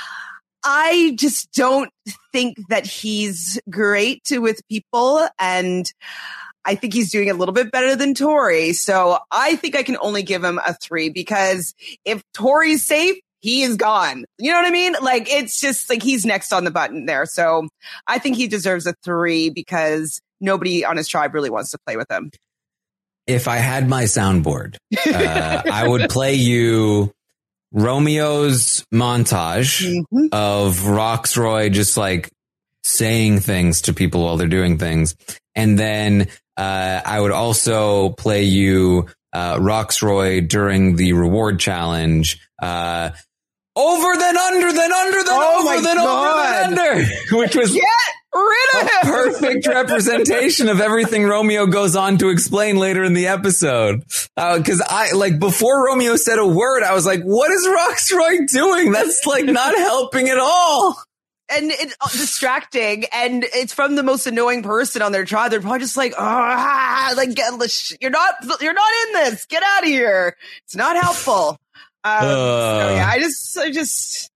I just don't think that he's great with people. And I think he's doing a little bit better than Tori. So I think I can only give him a three because if Tori's safe, he is gone. You know what I mean? Like, it's just like he's next on the button there. So I think he deserves a three because nobody on his tribe really wants to play with him. If I had my soundboard, uh, I would play you Romeo's montage mm-hmm. of Rocksroy just like saying things to people while they're doing things. And then uh, I would also play you uh, Rocksroy during the reward challenge. Uh, over, then under, then under, then oh over, then God. over, then under. Which was Get rid of him. Perfect representation of everything Romeo goes on to explain later in the episode. Uh, cause I, like, before Romeo said a word, I was like, what is Rocksroy doing? That's like not helping at all. And it's distracting, and it's from the most annoying person on their tribe. They're probably just like, ah, like, get, you're not, you're not in this. Get out of here. It's not helpful. Um, uh, so yeah, I just, I just.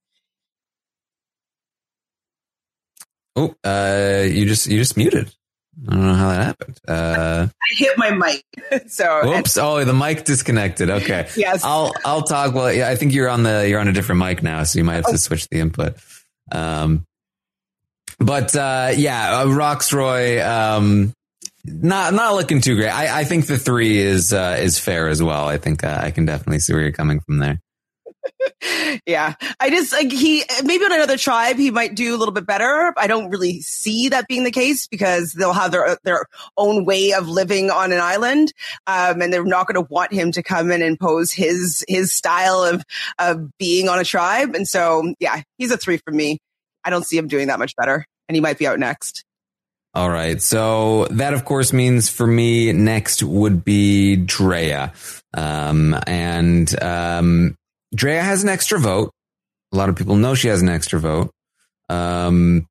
Oh, uh, you just, you just muted. I don't know how that happened. Uh, I hit my mic. So. Oops. Oh, the mic disconnected. Okay. Yes. I'll, I'll talk. Well, yeah, I think you're on the, you're on a different mic now, so you might have oh. to switch the input. Um, but, uh, yeah, uh, Rocksroy, um, not, not looking too great. I, I think the three is, uh, is fair as well. I think, uh, I can definitely see where you're coming from there. Yeah. I just like he, maybe on another tribe, he might do a little bit better. I don't really see that being the case because they'll have their, their own way of living on an island. Um, and they're not going to want him to come in and impose his, his style of, of being on a tribe. And so, yeah, he's a three for me. I don't see him doing that much better, and he might be out next. All right. So that, of course, means for me next would be Drea. Um, and, um, Drea has an extra vote. A lot of people know she has an extra vote. Um,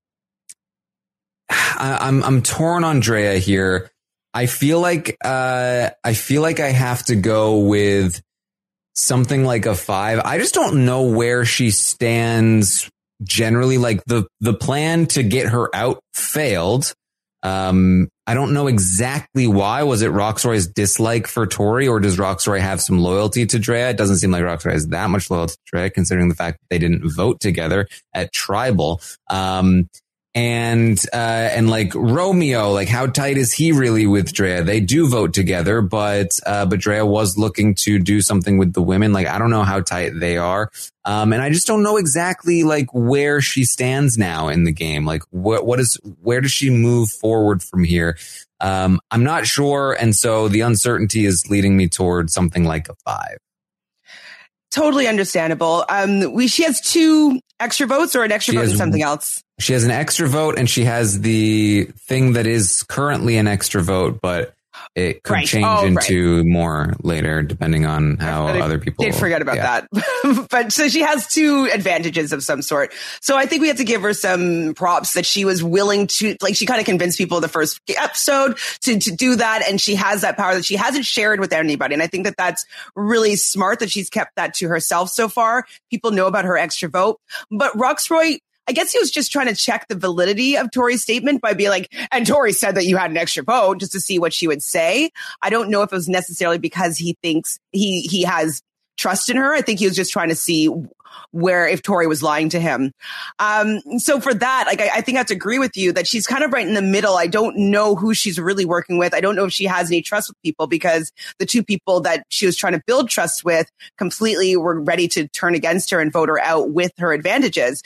I, I'm I'm torn on Drea here. I feel like uh, I feel like I have to go with something like a five. I just don't know where she stands generally. Like the the plan to get her out failed. Um, I don't know exactly why. Was it Rocksroy's dislike for Tori, or does Rocksroy have some loyalty to Drea? It doesn't seem like Rocksroy has that much loyalty to Drea, considering the fact that they didn't vote together at Tribal. Um, and, uh, and like Romeo, like how tight is he really with Drea? They do vote together, but, uh, but Drea was looking to do something with the women. Like, I don't know how tight they are. Um, and I just don't know exactly like where she stands now in the game. Like what, what is, where does she move forward from here? Um, I'm not sure. And so the uncertainty is leading me toward something like a five. Totally understandable. Um, we, she has two extra votes or an extra she vote has, and something else. She has an extra vote and she has the thing that is currently an extra vote, but it could Right. change Oh, into right. more later, depending on how I other people did forget about yeah. that. But so she has two advantages of some sort. So I think we have to give her some props that she was willing to, like, she kind of convinced people the first episode to, to do that. And she has that power that she hasn't shared with anybody. And I think that that's really smart that she's kept that to herself so far. People know about her extra vote, but Roxroy, I guess he was just trying to check the validity of Tori's statement by being like, and Tori said that you had an extra vote, just to see what she would say. I don't know if it was necessarily because he thinks he, he has trust in her. I think he was just trying to see where, if Tori was lying to him. Um, so for that, like, I, I think I have to agree with you that she's kind of right in the middle. I don't know who she's really working with. I don't know if she has any trust with people, because the two people that she was trying to build trust with completely were ready to turn against her and vote her out with her advantages.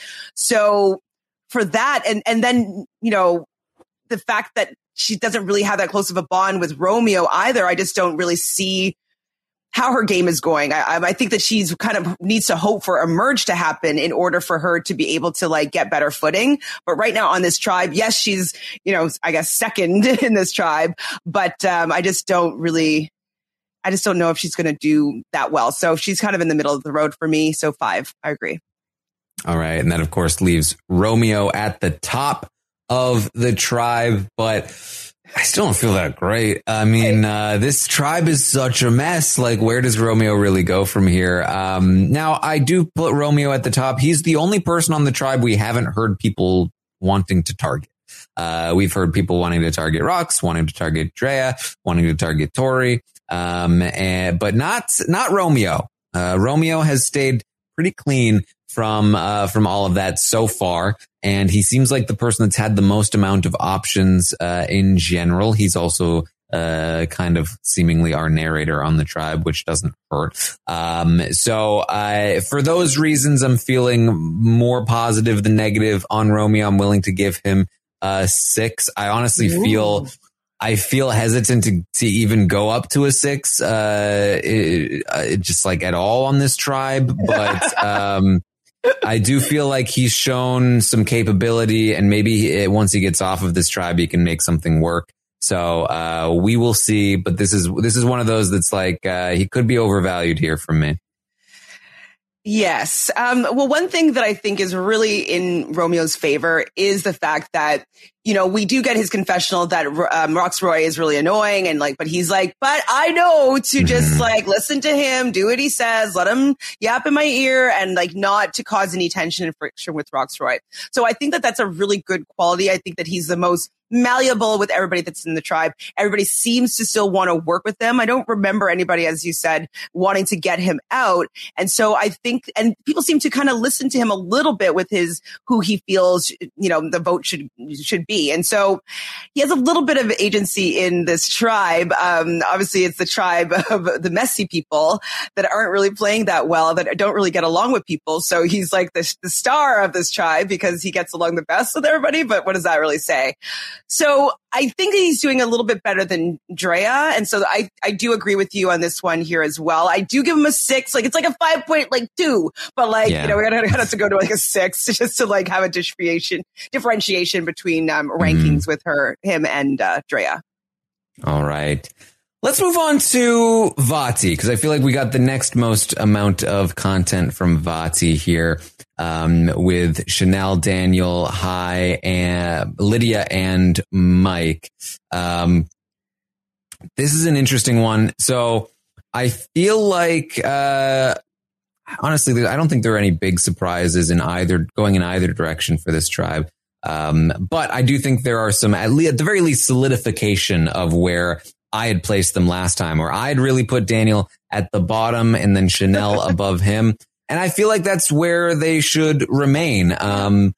So for that, and, and then, you know, the fact that she doesn't really have that close of a bond with Romeo either, I just don't really see how her game is going. I, I think that she's kind of needs to hope for a merge to happen in order for her to be able to like get better footing. But right now on this tribe, yes, she's, you know, I guess second in this tribe, but um, I just don't really, I just don't know if she's going to do that well. So she's kind of in the middle of the road for me. So five, I agree. All right. And that, of course, leaves Romeo at the top of the tribe, but I still don't feel that great. I mean, uh, this tribe is such a mess. Like, where does Romeo really go from here? Um, now, I do put Romeo at the top. He's the only person on the tribe we haven't heard people wanting to target. Uh, we've heard people wanting to target Rox, wanting to target Drea, wanting to target Tori, um, and, but not, not Romeo. Uh, Romeo has stayed pretty clean from, uh, from all of that so far. And he seems like the person that's had the most amount of options, uh, in general. He's also, uh, kind of seemingly our narrator on the tribe, which doesn't hurt. Um, so, uh, for those reasons, I'm feeling more positive than negative on Romeo. I'm willing to give him, uh, six. I honestly Ooh. feel, I feel hesitant to, to even go up to a six, uh, it, it just like at all on this tribe. But, um, I do feel like he's shown some capability, and maybe it, once he gets off of this tribe, he can make something work. So, uh, we will see, but this is, this is one of those that's like, uh, he could be overvalued here from me. Yes. Um, well, one thing that I think is really in Romeo's favor is the fact that, you know, we do get his confessional that um, Roxroy is really annoying, and like, but he's like, but I know to just like listen to him, do what he says, let him yap in my ear, and like not to cause any tension and friction with Roxroy. So I think that that's a really good quality. I think that he's the most malleable with everybody that's in the tribe. Everybody seems to still want to work with them. I don't remember anybody, as you said, wanting to get him out. And so I think, and people seem to kind of listen to him a little bit with his, who he feels, you know, the vote should, should be. And so he has a little bit of agency in this tribe. Um, obviously it's the tribe of the messy people that aren't really playing that well, that don't really get along with people. So he's like the, the star of this tribe because he gets along the best with everybody. But what does that really say? So I think that he's doing a little bit better than Drea. And so I, I do agree with you on this one here as well. I do give him a six. Like, it's like a five point, like two, but like, yeah. you know, we're going to have to go to like a six just to like have a differentiation, differentiation between um, rankings mm. with her, him and uh, Drea. All right. Let's move on to Vati, because I feel like we got the next most amount of content from Vati here, um, with Chanel, Daniel, Hai, and Lydia and Mike. Um, this is an interesting one. So I feel like, uh, honestly, I don't think there are any big surprises in either going in either direction for this tribe. Um, but I do think there are some, at, least, at the very least, solidification of where I had placed them last time, or I had really put Daniel at the bottom and then Chanel above him. And I feel like that's where they should remain. Um,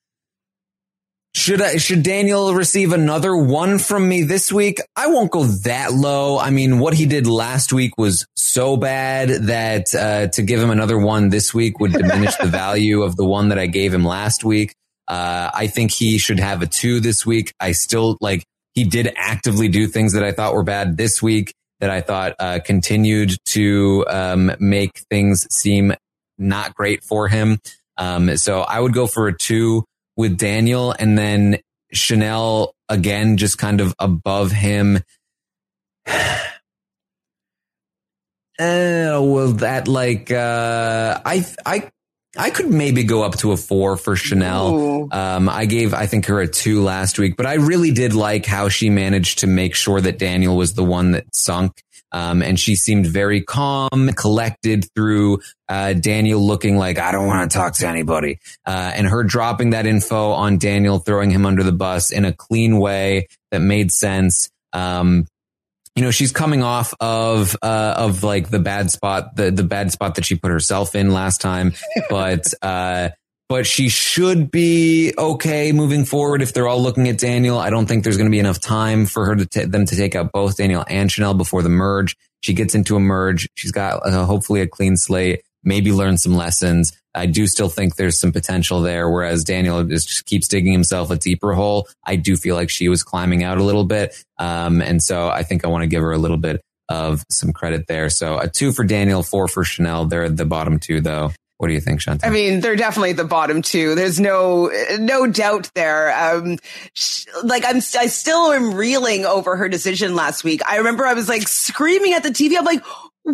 should I, should Daniel receive another one from me this week? I won't go that low. I mean, what he did last week was so bad that, uh, to give him another one this week would diminish the value of the one that I gave him last week. Uh, I think he should have a two this week. I still like, he did actively do things that I thought were bad this week that I thought, uh, continued to, um, make things seem not great for him. Um, so I would go for a two with Daniel, and then Chanel again, just kind of above him. Uh, well, that like, uh, I, I, I could maybe go up to a four for Chanel. Ooh. Um, I gave, I think her a two last week, but I really did like how she managed to make sure that Daniel was the one that sunk. Um, and she seemed very calm, collected through, uh, Daniel looking like, I don't want to talk to anybody. Uh, and her dropping that info on Daniel, throwing him under the bus in a clean way that made sense. Um, You know, she's coming off of, uh, of like the bad spot, the, the bad spot that she put herself in last time. But, uh, but she should be okay moving forward if they're all looking at Daniel. I don't think there's going to be enough time for her to t- them to take out both Daniel and Chanel before the merge. She gets into a merge. She's got uh, hopefully a clean slate, maybe learn some lessons. I do still think there's some potential there, whereas Daniel just keeps digging himself a deeper hole. I do feel like she was climbing out a little bit. Um, and so I think I want to give her a little bit of some credit there. So a two for Daniel, four for Chanel. They're the bottom two, though. What do you think, Chantal? I mean, they're definitely the bottom two. There's no, no doubt there. Um, sh- like I'm, I still am reeling over her decision last week. I remember I was like screaming at the T V. I'm like, what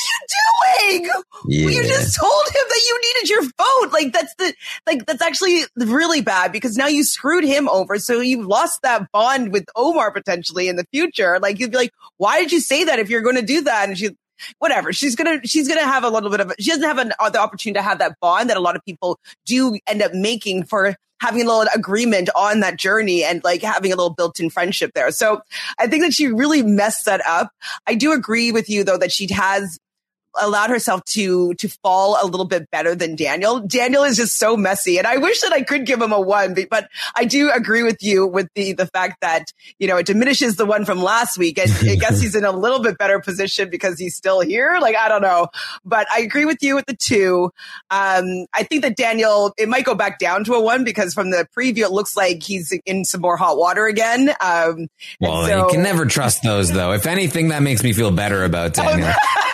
are you doing? Yeah. You just told him that you needed your vote. Like that's the, like that's actually really bad because now you screwed him over. So you've lost that bond with Omar potentially in the future. Like you'd be like, why did you say that if you're going to do that? And she, whatever, she's going to, she's going to have a little bit of, she doesn't have an, uh, the opportunity to have that bond that a lot of people do end up making for having a little agreement on that journey and like having a little built-in friendship there. So I think that she really messed that up. I do agree with you though that she has allowed herself to to fall a little bit better than Daniel. Daniel is just so messy, and I wish that I could give him a one, but I do agree with you with the the fact that, you know, it diminishes the one from last week, and I guess he's in a little bit better position because he's still here. Like, I don't know, but I agree with you with the two. Um, I think that Daniel, it might go back down to a one because from the preview, it looks like he's in some more hot water again. Um, well, so, you can never trust those, though. If anything, that makes me feel better about Daniel.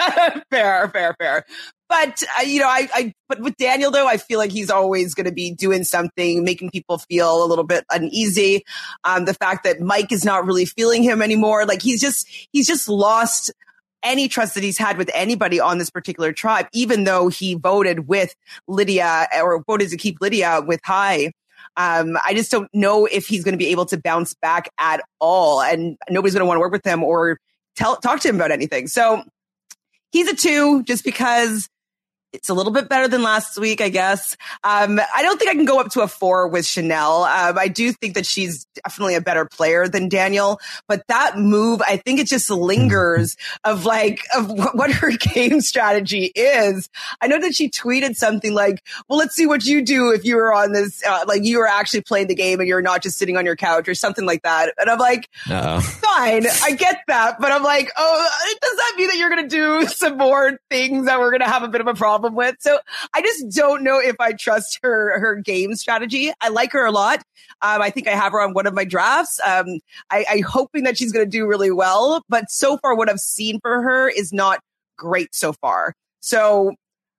fair, fair, fair. But, uh, you know, I, I, but with Daniel, though, I feel like he's always going to be doing something, making people feel a little bit uneasy. Um, the fact that Mike is not really feeling him anymore. Like he's just, he's just lost any trust that he's had with anybody on this particular tribe, even though he voted with Lydia or voted to keep Lydia with Hai. Um, I just don't know if he's going to be able to bounce back at all. And nobody's going to want to work with him or tell, talk to him about anything. So, he's a two just because it's a little bit better than last week, I guess. Um, I don't think I can go up to a four with Chanel. Um, I do think that she's definitely a better player than Daniel, but that move, I think it just lingers of like, of what her game strategy is. I know that she tweeted something like, well, let's see what you do if you were on this, uh, like you were actually playing the game and you're not just sitting on your couch or something like that. And I'm like, Uh-oh. Fine, I get that. But I'm like, oh, does that mean that you're going to do some more things that we're going to have a bit of a problem with? So I just don't know if I trust her her game strategy. I like her a lot. Um, I think I have her on one of my drafts. Um, I, I'm hoping that she's going to do really well, but so far what I've seen for her is not great so far. So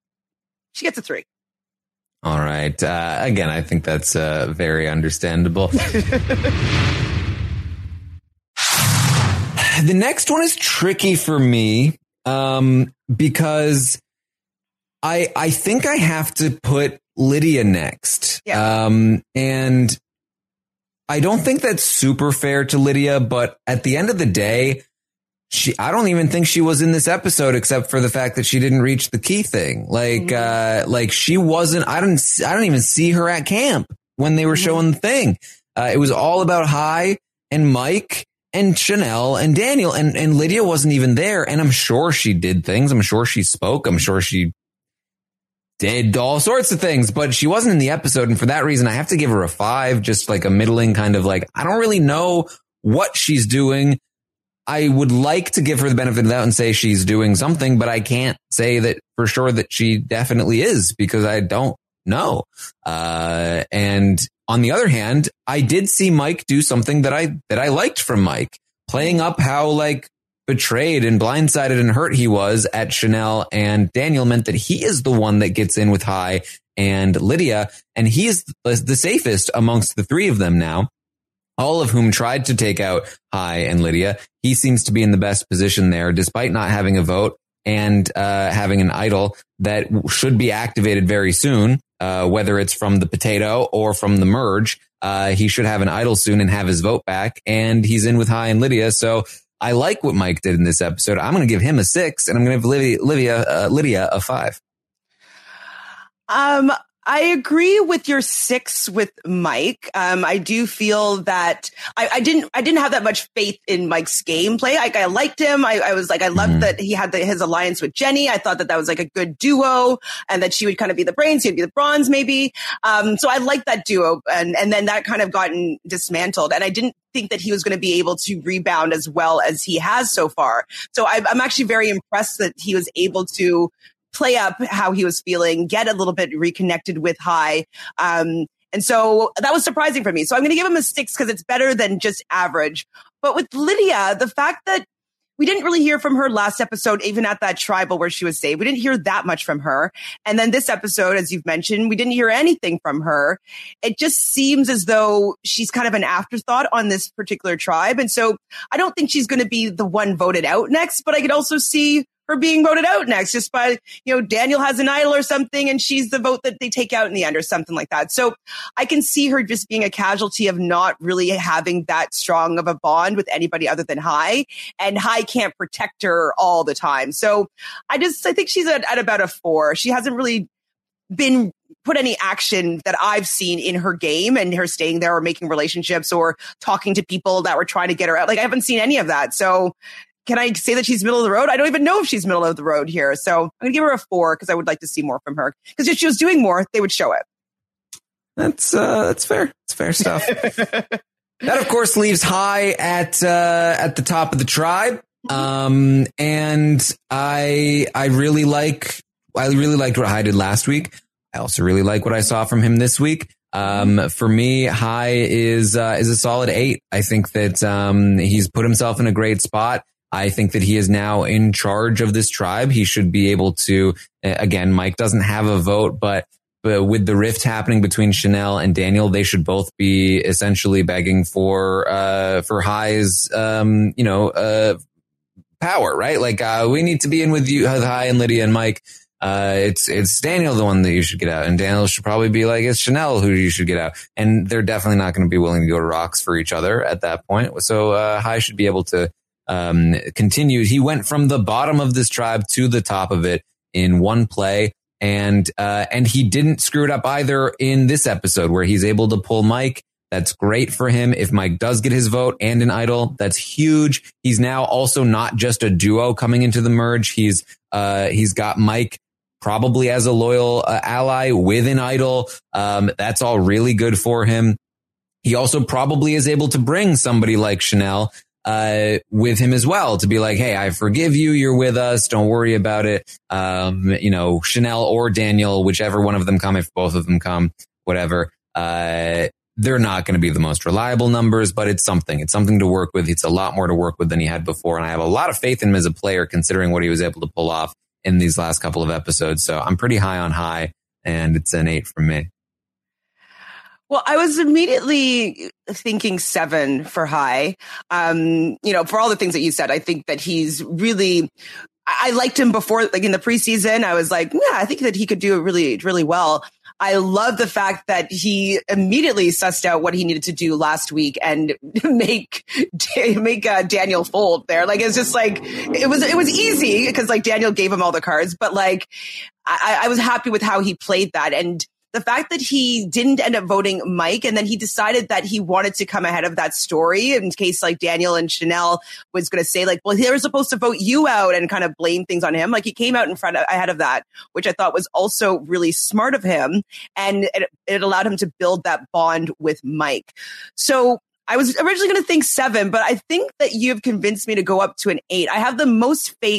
she gets a three. All right. Uh, again, I think that's uh, very understandable. The next one is tricky for me um, because I I think I have to put Lydia next. Yeah. Um, and I don't think that's super fair to Lydia, but at the end of the day, she I don't even think she was in this episode except for the fact that she didn't reach the key thing. Like mm-hmm. uh, like she wasn't I didn't I don't even see her at camp when they were mm-hmm. showing the thing. Uh, it was all about Hai and Mike and Chanel and Daniel, and and Lydia wasn't even there. And I'm sure she did things. I'm sure she spoke. I'm sure she did all sorts of things, but she wasn't in the episode. And for that reason, I have to give her a five, just like a middling kind of like, I don't really know what she's doing. I would like to give her the benefit of that and say she's doing something, but I can't say that for sure that she definitely is because I don't know. Uh, and on the other hand, I did see Mike do something that I, that I liked from Mike, playing up how like betrayed and blindsided and hurt he was at Chanel and Daniel meant that he is the one that gets in with Hai and Lydia, and he is the safest amongst the three of them now. all of whom tried to take out Hai and Lydia. He seems to be in the best position there, despite not having a vote and uh, having an idol that should be activated very soon, uh, whether it's from the potato or from the merge. Uh, he should have an idol soon and have his vote back, and he's in with Hai and Lydia. So I like what Mike did in this episode. I'm going to give him a six, and I'm going to give Lydia, Lydia, uh, Lydia a five. Um, I agree with your six with Mike. Um, I do feel that I, I didn't, I didn't have that much faith in Mike's gameplay. Like, I liked him. I, I was like, I loved mm-hmm. that he had the, his alliance with Jenny. I thought that that was like a good duo, and that she would kind of be the brains, he'd be the bronze, maybe. Um, so I liked that duo, and and then that kind of gotten dismantled, and I didn't think that he was going to be able to rebound as well as he has so far. So I, I'm actually very impressed that he was able to play up how he was feeling, get a little bit reconnected with Hai. Um, and so that was surprising for me. So I'm going to give him a six because it's better than just average. But with Lydia, the fact that we didn't really hear from her last episode, even at that tribal where she was saved, we didn't hear that much from her. And then this episode, as you've mentioned, we didn't hear anything from her. It just seems as though she's kind of an afterthought on this particular tribe. And so I don't think she's going to be the one voted out next, but I could also see her being voted out next just by, you know, Daniel has an idol or something and she's the vote that they take out in the end or something like that. So I can see her just being a casualty of not really having that strong of a bond with anybody other than Hai, and Hai can't protect her all the time. So I just, I think she's at, at about a four. She hasn't really been put any action that I've seen in her game and her staying there or making relationships or talking to people that were trying to get her out. Like, I haven't seen any of that. So can I say that she's middle of the road? I don't even know if she's middle of the road here. So I'm going to give her a four because I would like to see more from her. Because if she was doing more, they would show it. That's uh, that's fair. It's fair stuff. That, of course, leaves Hai at uh, at the top of the tribe. Um, and I I really like I really liked what Hai did last week. I also really like what I saw from him this week. Um, for me, Hai is uh, is a solid eight. I think that um, he's put himself in a great spot. I think that he is now in charge of this tribe. He should be able to, again, Mike doesn't have a vote, but, but with the rift happening between Chanel and Daniel, they should both be essentially begging for, uh, for Hai's, um, you know, uh, power, right? Like, uh, we need to be in with you, Hai and Lydia and Mike. Uh, it's, it's Daniel, the one that you should get out. And Daniel should probably be like, it's Chanel who you should get out. And they're definitely not going to be willing to go to rocks for each other at that point. So, uh, Hai should be able to, um, continue. He went from the bottom of this tribe to the top of it in one play. And, uh, and he didn't screw it up either in this episode where he's able to pull Mike. That's great for him. If Mike does get his vote and an idol, that's huge. He's now also not just a duo coming into the merge. He's, uh, he's got Mike probably as a loyal uh, ally with an idol. Um, that's all really good for him. He also probably is able to bring somebody like Chanel uh, with him as well to be like, hey, I forgive you. You're with us. Don't worry about it. Um, you know, Chanel or Daniel, whichever one of them come, if both of them come, whatever. Uh, they're not going to be the most reliable numbers, but it's something. It's something to work with. It's a lot more to work with than he had before. And I have a lot of faith in him as a player, considering what he was able to pull off in these last couple of episodes. So I'm pretty high on Hai, and it's an eight from me. Well, I was immediately thinking seven for Hai. Um, you know, for all the things that you said, I think that he's really, I liked him before, like in the preseason. I was like, yeah, I think that he could do it really, really well. I love the fact that he immediately sussed out what he needed to do last week and make make uh, Daniel fold there. Like, it's just like, it was it was easy because like Daniel gave him all the cards, but like I, I was happy with how he played that. And the fact that he didn't end up voting Mike, and then he decided that he wanted to come ahead of that story in case like Daniel and Chanel was going to say like, well, they were supposed to vote you out and kind of blame things on him. Like, he came out in front of, ahead of that, which I thought was also really smart of him. And it, it allowed him to build that bond with Mike. So I was originally going to think seven, but I think that you've convinced me to go up to an eight. I have the most faith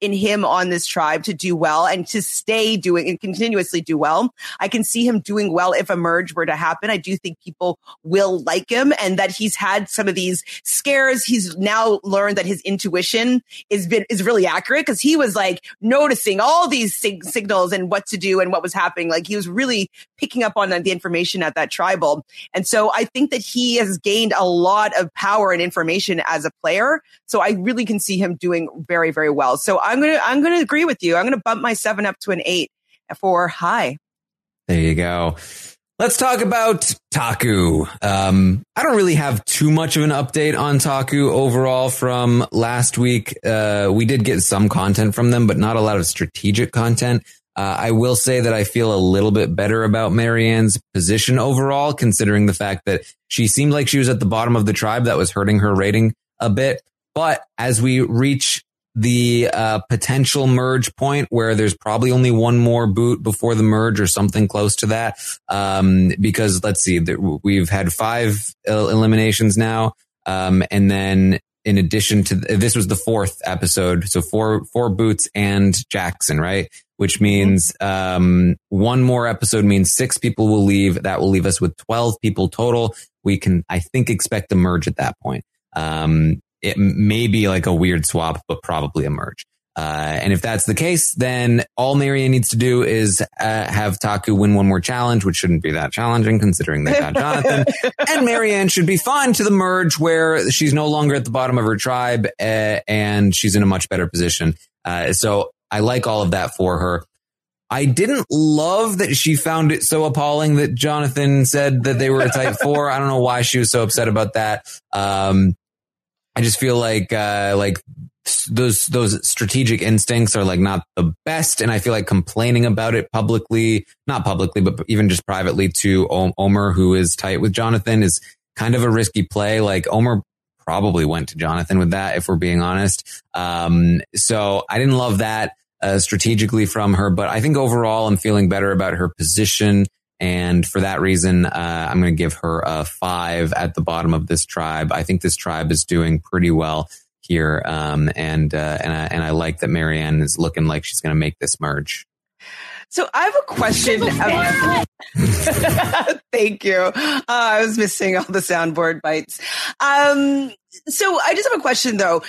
in him on this tribe to do well and to stay doing and continuously do well. I can see him doing well if a merge were to happen. I do think people will like him, and that he's had some of these scares. He's now learned that his intuition is been is really accurate, because he was like noticing all these sig- signals and what to do and what was happening. Like he was really picking up on the information at that tribal. And so I think that he has gained a lot of power and information as a player. So I really can see him doing very, very well. So I'm going to, I'm going to agree with you. I'm going to bump my seven up to an eight for high. There you go. Let's talk about Taku. Um, I don't really have too much of an update on Taku overall from last week. Uh, we did get some content from them, but not a lot of strategic content. Uh, I will say that I feel a little bit better about Marianne's position overall, considering the fact that she seemed like she was at the bottom of the tribe. That was hurting her rating a bit. But as we reach the uh, potential merge point, where there's probably only one more boot before the merge or something close to that, um, because let's see, we've had five eliminations now, um, and then in addition to this was the fourth episode, so four four boots and Jackson, right? Which means um, one more episode means six people will leave. That will leave us with twelve people total. We can, I think, expect a merge at that point. Um, it may be like a weird swap, but probably a merge. Uh, and if that's the case, then all Marianne needs to do is uh, have Taku win one more challenge, which shouldn't be that challenging considering they got Jonathan. And Marianne should be fine to the merge, where she's no longer at the bottom of her tribe uh, and she's in a much better position. Uh, so I like all of that for her. I didn't love that she found it so appalling that Jonathan said that they were a type four. I don't know why she was so upset about that. Um, I just feel like, uh, like those, those strategic instincts are like not the best. And I feel like complaining about it publicly, not publicly, but even just privately to o- Omer, who is tight with Jonathan, is kind of a risky play. Like Omer probably went to Jonathan with that, if we're being honest. Um, so I didn't love that. Uh, strategically from her, but I think overall I'm feeling better about her position. And for that reason, uh, I'm going to give her a five at the bottom of this tribe. I think this tribe is doing pretty well here. Um, and, uh, and I, and I like that Marianne is looking like she's going to make this merge. So I have a question. About- Thank you. Uh, I was missing all the soundboard bites. Um, so I just have a question though.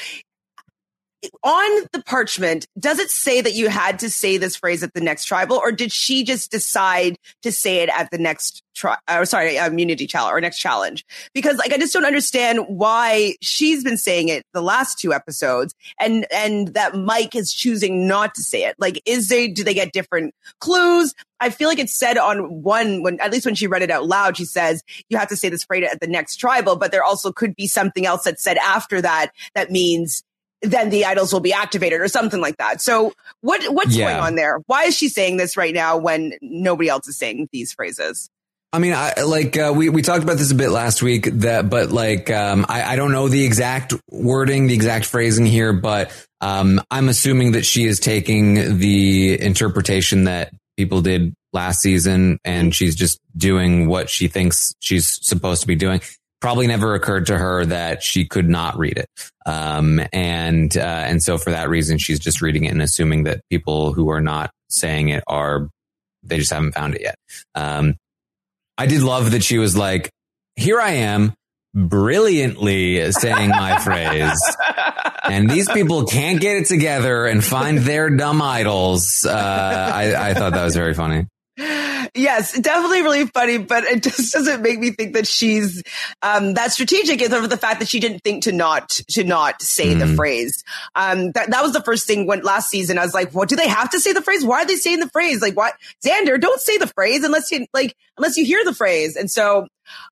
On the parchment, does it say that you had to say this phrase at the next tribal, or did she just decide to say it at the next tri- or sorry, uh, immunity challenge or next challenge? Because like, I just don't understand why she's been saying it the last two episodes and, and that Mike is choosing not to say it. Like, is they, do they get different clues? I feel like it's said on one, when, at least when she read it out loud, she says, you have to say this phrase at the next tribal, but there also could be something else that's said after that. That means then the idols will be activated or something like that. So what what's yeah. going on there? Why is she saying this right now when nobody else is saying these phrases? I mean, I like, uh, we, we talked about this a bit last week that, but like, um, I, I don't know the exact wording, the exact phrasing here, but, um, I'm assuming that she is taking the interpretation that people did last season and she's just doing what she thinks she's supposed to be doing. Probably never occurred to her that she could not read it. Um, and, uh, and so for that reason, she's just reading it and assuming that people who are not saying it are, they just haven't found it yet. Um, I did love that she was like, here I am brilliantly saying my phrase. And these people can't get it together and find their dumb idols. Uh, I, I thought that was very funny. Yes, definitely really funny, but it just doesn't make me think that she's um that strategic is over the fact that she didn't think to not to not say mm. the phrase. Um that that was the first thing when last season I was like, what, do they have to say the phrase? Why are they saying the phrase? Like, what, Xander, don't say the phrase unless you like unless you hear the phrase. And so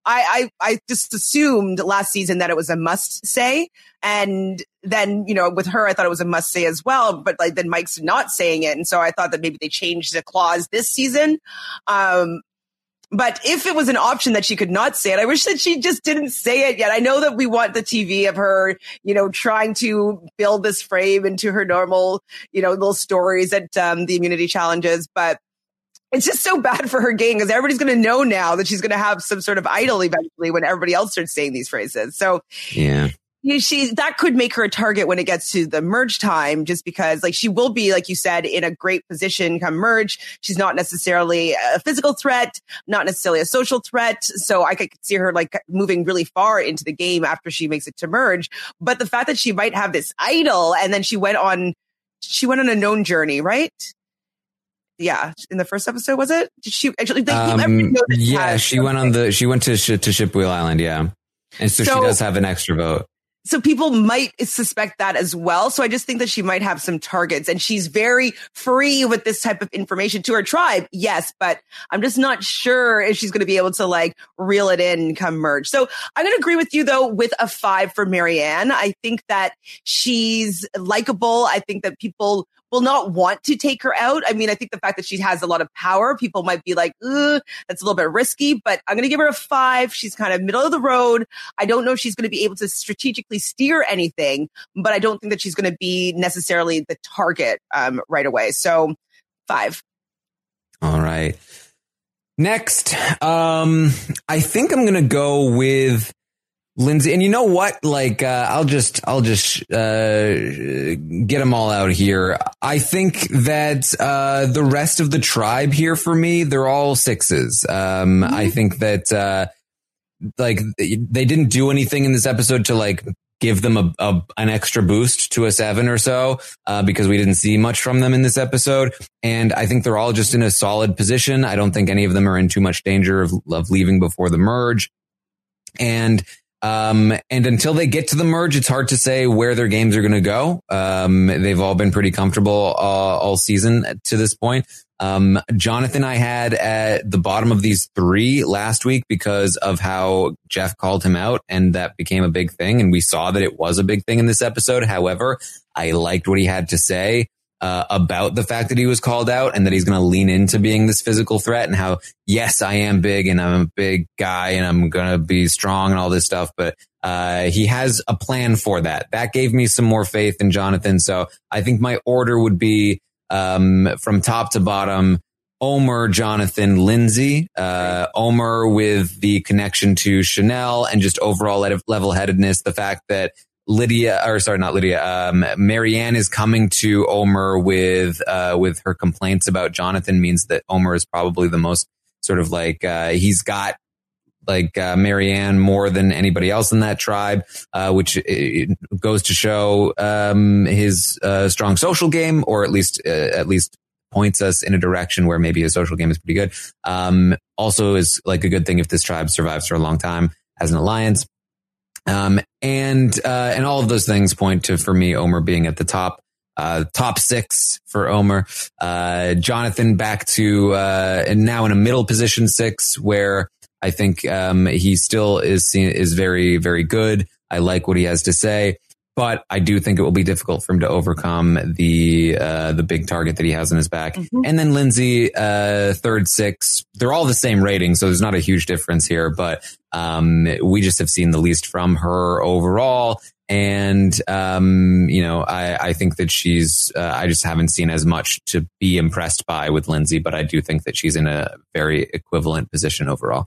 I I I just assumed last season that it was a must say. And then, you know, with her, I thought it was a must say as well, but like then Mike's not saying it. And so I thought that maybe they changed the clause this season. Um, but if it was an option that she could not say it, I wish that she just didn't say it yet. I know that we want the T V of her, you know, trying to build this frame into her normal, you know, little stories at um, the immunity challenges, but it's just so bad for her game because everybody's going to know now that she's going to have some sort of idol eventually when everybody else starts saying these phrases. So yeah. you, she that could make her a target when it gets to the merge time, just because like she will be, like you said, in a great position come merge. She's not necessarily a physical threat, not necessarily a social threat. So I could see her like moving really far into the game after she makes it to merge. But the fact that she might have this idol, and then she went on, she went on a known journey, right? Yeah, in the first episode, was it? Did she actually? They, um, yeah, she went on the. She went to to Shipwheel Island. Yeah, and so, so she does have an extra vote. So people might suspect that as well. So I just think that she might have some targets, and she's very free with this type of information to her tribe. Yes, but I'm just not sure if she's going to be able to like reel it in and come merge. So I'm going to agree with you though with a five for Marianne. I think that she's likable. I think that people will not want to take her out. I mean, I think the fact that she has a lot of power, people might be like, ugh, that's a little bit risky, but I'm going to give her a five. She's kind of middle of the road. I don't know if she's going to be able to strategically steer anything, but I don't think that she's going to be necessarily the target um, right away. So five. All right. Next, um, I think I'm going to go with Lindsay. And you know what? Like, uh, I'll just, I'll just, uh, get them all out here. I think that, uh, the rest of the tribe here for me, they're all sixes. Um, mm-hmm. I think that, uh, like they didn't do anything in this episode to like give them a, a an extra boost to a seven or so, uh, because we didn't see much from them in this episode. And I think they're all just in a solid position. I don't think any of them are in too much danger of, of leaving before the merge. And, Um, and until they get to the merge, it's hard to say where their games are going to go. Um, they've all been pretty comfortable, uh, all season to this point. Um, Jonathan, I had at the bottom of these three last week because of how Jeff called him out, and that became a big thing. And we saw that it was a big thing in this episode. However, I liked what he had to say Uh, about the fact that he was called out and that he's going to lean into being this physical threat, and how, yes, I am big and I'm a big guy and I'm going to be strong and all this stuff. But, uh, he has a plan for that. That gave me some more faith in Jonathan. So I think my order would be, um, from top to bottom, Omar, Jonathan, Lindsay, uh, Omar with the connection to Chanel and just overall level headedness. The fact that Lydia, or sorry, not Lydia, um, Marianne is coming to Omar with, uh, with her complaints about Jonathan means that Omar is probably the most sort of like, uh, he's got like, uh, Marianne more than anybody else in that tribe, uh, which it goes to show, um, his, uh, strong social game, or at least, uh, at least points us in a direction where maybe his social game is pretty good. Um, also is like a good thing if this tribe survives for a long time as an alliance. Um, and, uh, and all of those things point to, for me, Omar being at the top, uh, top six for Omar, uh, Jonathan back to, uh, and now in a middle position six, where I think, um, he still is seen, is very, very good. I like what he has to say, but I do think it will be difficult for him to overcome the, uh, the big target that he has in his back. Mm-hmm. And then Lindsay, uh, third six, they're all the same rating. So there's not a huge difference here, but, um, we just have seen the least from her overall. And, um, you know, I, I think that she's, uh, I just haven't seen as much to be impressed by with Lindsay, but I do think that she's in a very equivalent position overall.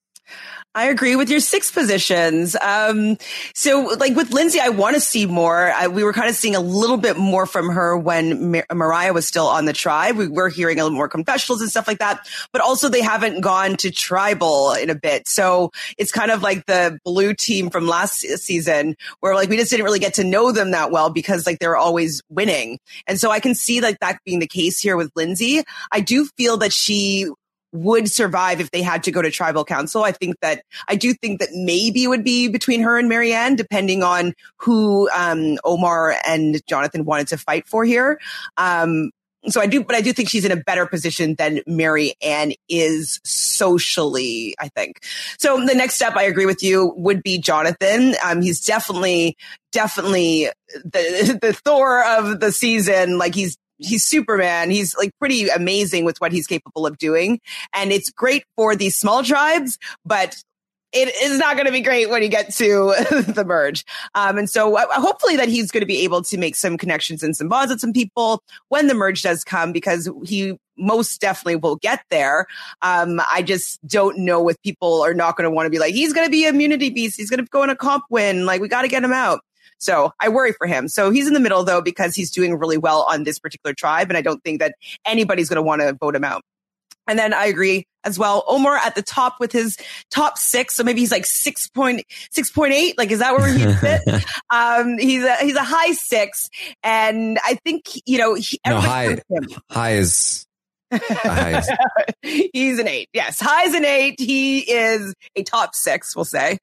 I agree with your six positions. Um, so like with Lindsay, I want to see more. I, we were kind of seeing a little bit more from her when Mar- Mariah was still on the tribe. We were hearing a little more confessionals and stuff like that, but also they haven't gone to tribal in a bit. So it's kind of like the blue team from last season where like we just didn't really get to know them that well because like they're always winning. And so I can see like that being the case here with Lindsay. I do feel that she would survive if they had to go to tribal council. I think that, I do think that maybe it would be between her and Marianne, depending on who, um, Omar and Jonathan wanted to fight for here. Um, so I do, but I do think she's in a better position than Marianne is socially, I think. So the next step, I agree with you, would be Jonathan. Um, he's definitely, definitely the, the Thor of the season. Like he's, He's Superman. He's like pretty amazing with what he's capable of doing. And it's great for these small tribes, but it is not going to be great when you get to the merge. Um, and so uh, hopefully that he's going to be able to make some connections and some bonds with some people when the merge does come, because he most definitely will get there. Um, I just don't know if people are not going to want to be like, he's going to be immunity beast. He's going to go in a comp win. Like, we got to get him out. So I worry for him. So he's in the middle, though, because he's doing really well on this particular tribe. And I don't think that anybody's going to want to vote him out. And then I agree as well. Omar at the top with his top six. So maybe he's like six point eight. Like, is that where he fit? um, he's a, he's a high six. And I think, you know, he, no, high, high is, high he's an eight. Yes. High is an eight. He is a top six, we'll say.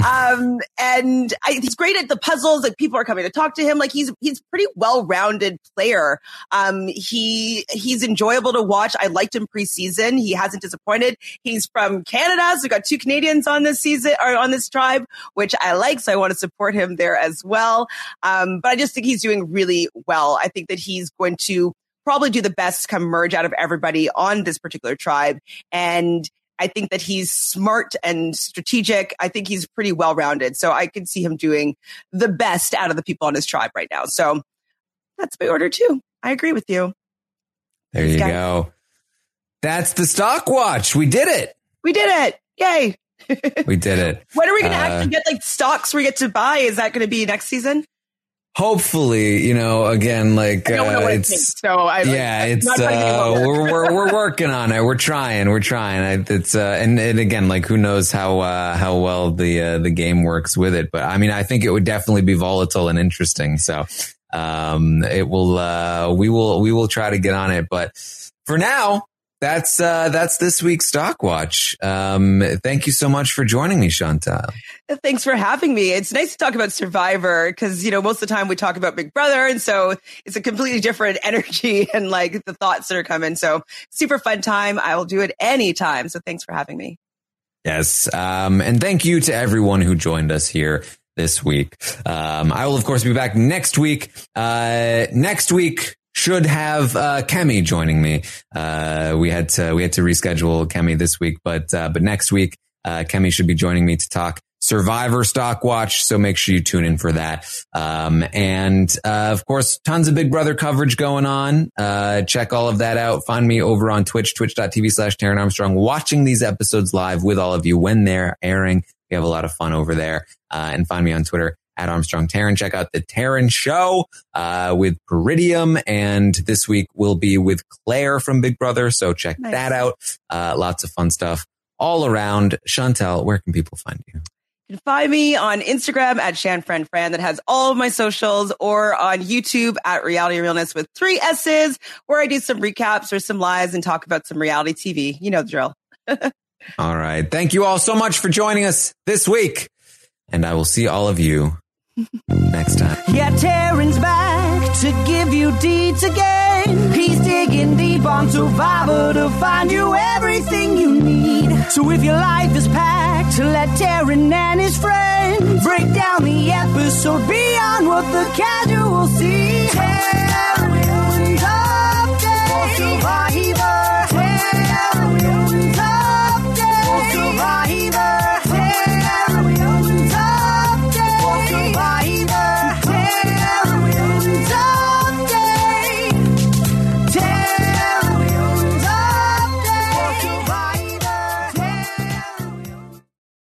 Um, and I, he's great at the puzzles. Like, people are coming to talk to him. Like, he's, he's a pretty well-rounded player. Um, he, he's enjoyable to watch. I liked him preseason. He hasn't disappointed. He's from Canada. So we got two Canadians on this season or on this tribe, which I like. So I want to support him there as well. Um, but I just think he's doing really well. I think that he's going to probably do the best come merge out of everybody on this particular tribe. And I think that he's smart and strategic. I think he's pretty well-rounded. So I could see him doing the best out of the people on his tribe right now. So that's my order too. I agree with you. There you go. That's the Stock Watch. We did it. We did it. Yay. We did it. When are we going to uh, actually get like stocks we get to buy? Is that going to be next season? Hopefully, you know, again, like, I don't know uh, what it's, it takes, so I, yeah, I'm it's, uh, we're, we're, we're working on it. We're trying, we're trying. I, it's, uh, and, and again, like, who knows how, uh, how well the, uh, the game works with it. But I mean, I think it would definitely be volatile and interesting. So, um, it will, uh, we will, we will try to get on it. But for now, that's, uh, that's this week's Stock Watch. Um, thank you so much for joining me, Chantal. Thanks for having me. It's nice to talk about Survivor because, you know, most of the time we talk about Big Brother. And so it's a completely different energy and like the thoughts that are coming. So super fun time. I will do it anytime. So thanks for having me. Yes. Um, and thank you to everyone who joined us here this week. Um, I will, of course, be back next week. Uh, next week should have, uh, Kemi joining me. Uh, we had to, we had to reschedule Kemi this week, but, uh, but next week, uh, Kemi should be joining me to talk Survivor Stock Watch. So make sure you tune in for that. Um, and, uh, of course, tons of Big Brother coverage going on. Uh, check all of that out. Find me over on Twitch, twitch.tv slash Taran Armstrong, watching these episodes live with all of you when they're airing. We have a lot of fun over there. Uh, and find me on Twitter at Armstrong Taran. Check out the Taran Show, uh, with Peridium. And this week will be with Claire from Big Brother. So check nice. that out. Uh, lots of fun stuff all around. Chantal, where can people find you? You can find me on Instagram at ShanFriendFran, that has all of my socials, or on YouTube at Reality Realness with three S's, where I do some recaps or some lives and talk about some reality T V. You know the drill. All right. Thank you all so much for joining us this week. And I will see all of you next time. Yeah, Taran's back to give you deeds again. He's digging deep on Survivor to find you everything you need. So if your life is packed, let Taran and his friends break down the episode beyond what the casual see. Taran's update for Survivor.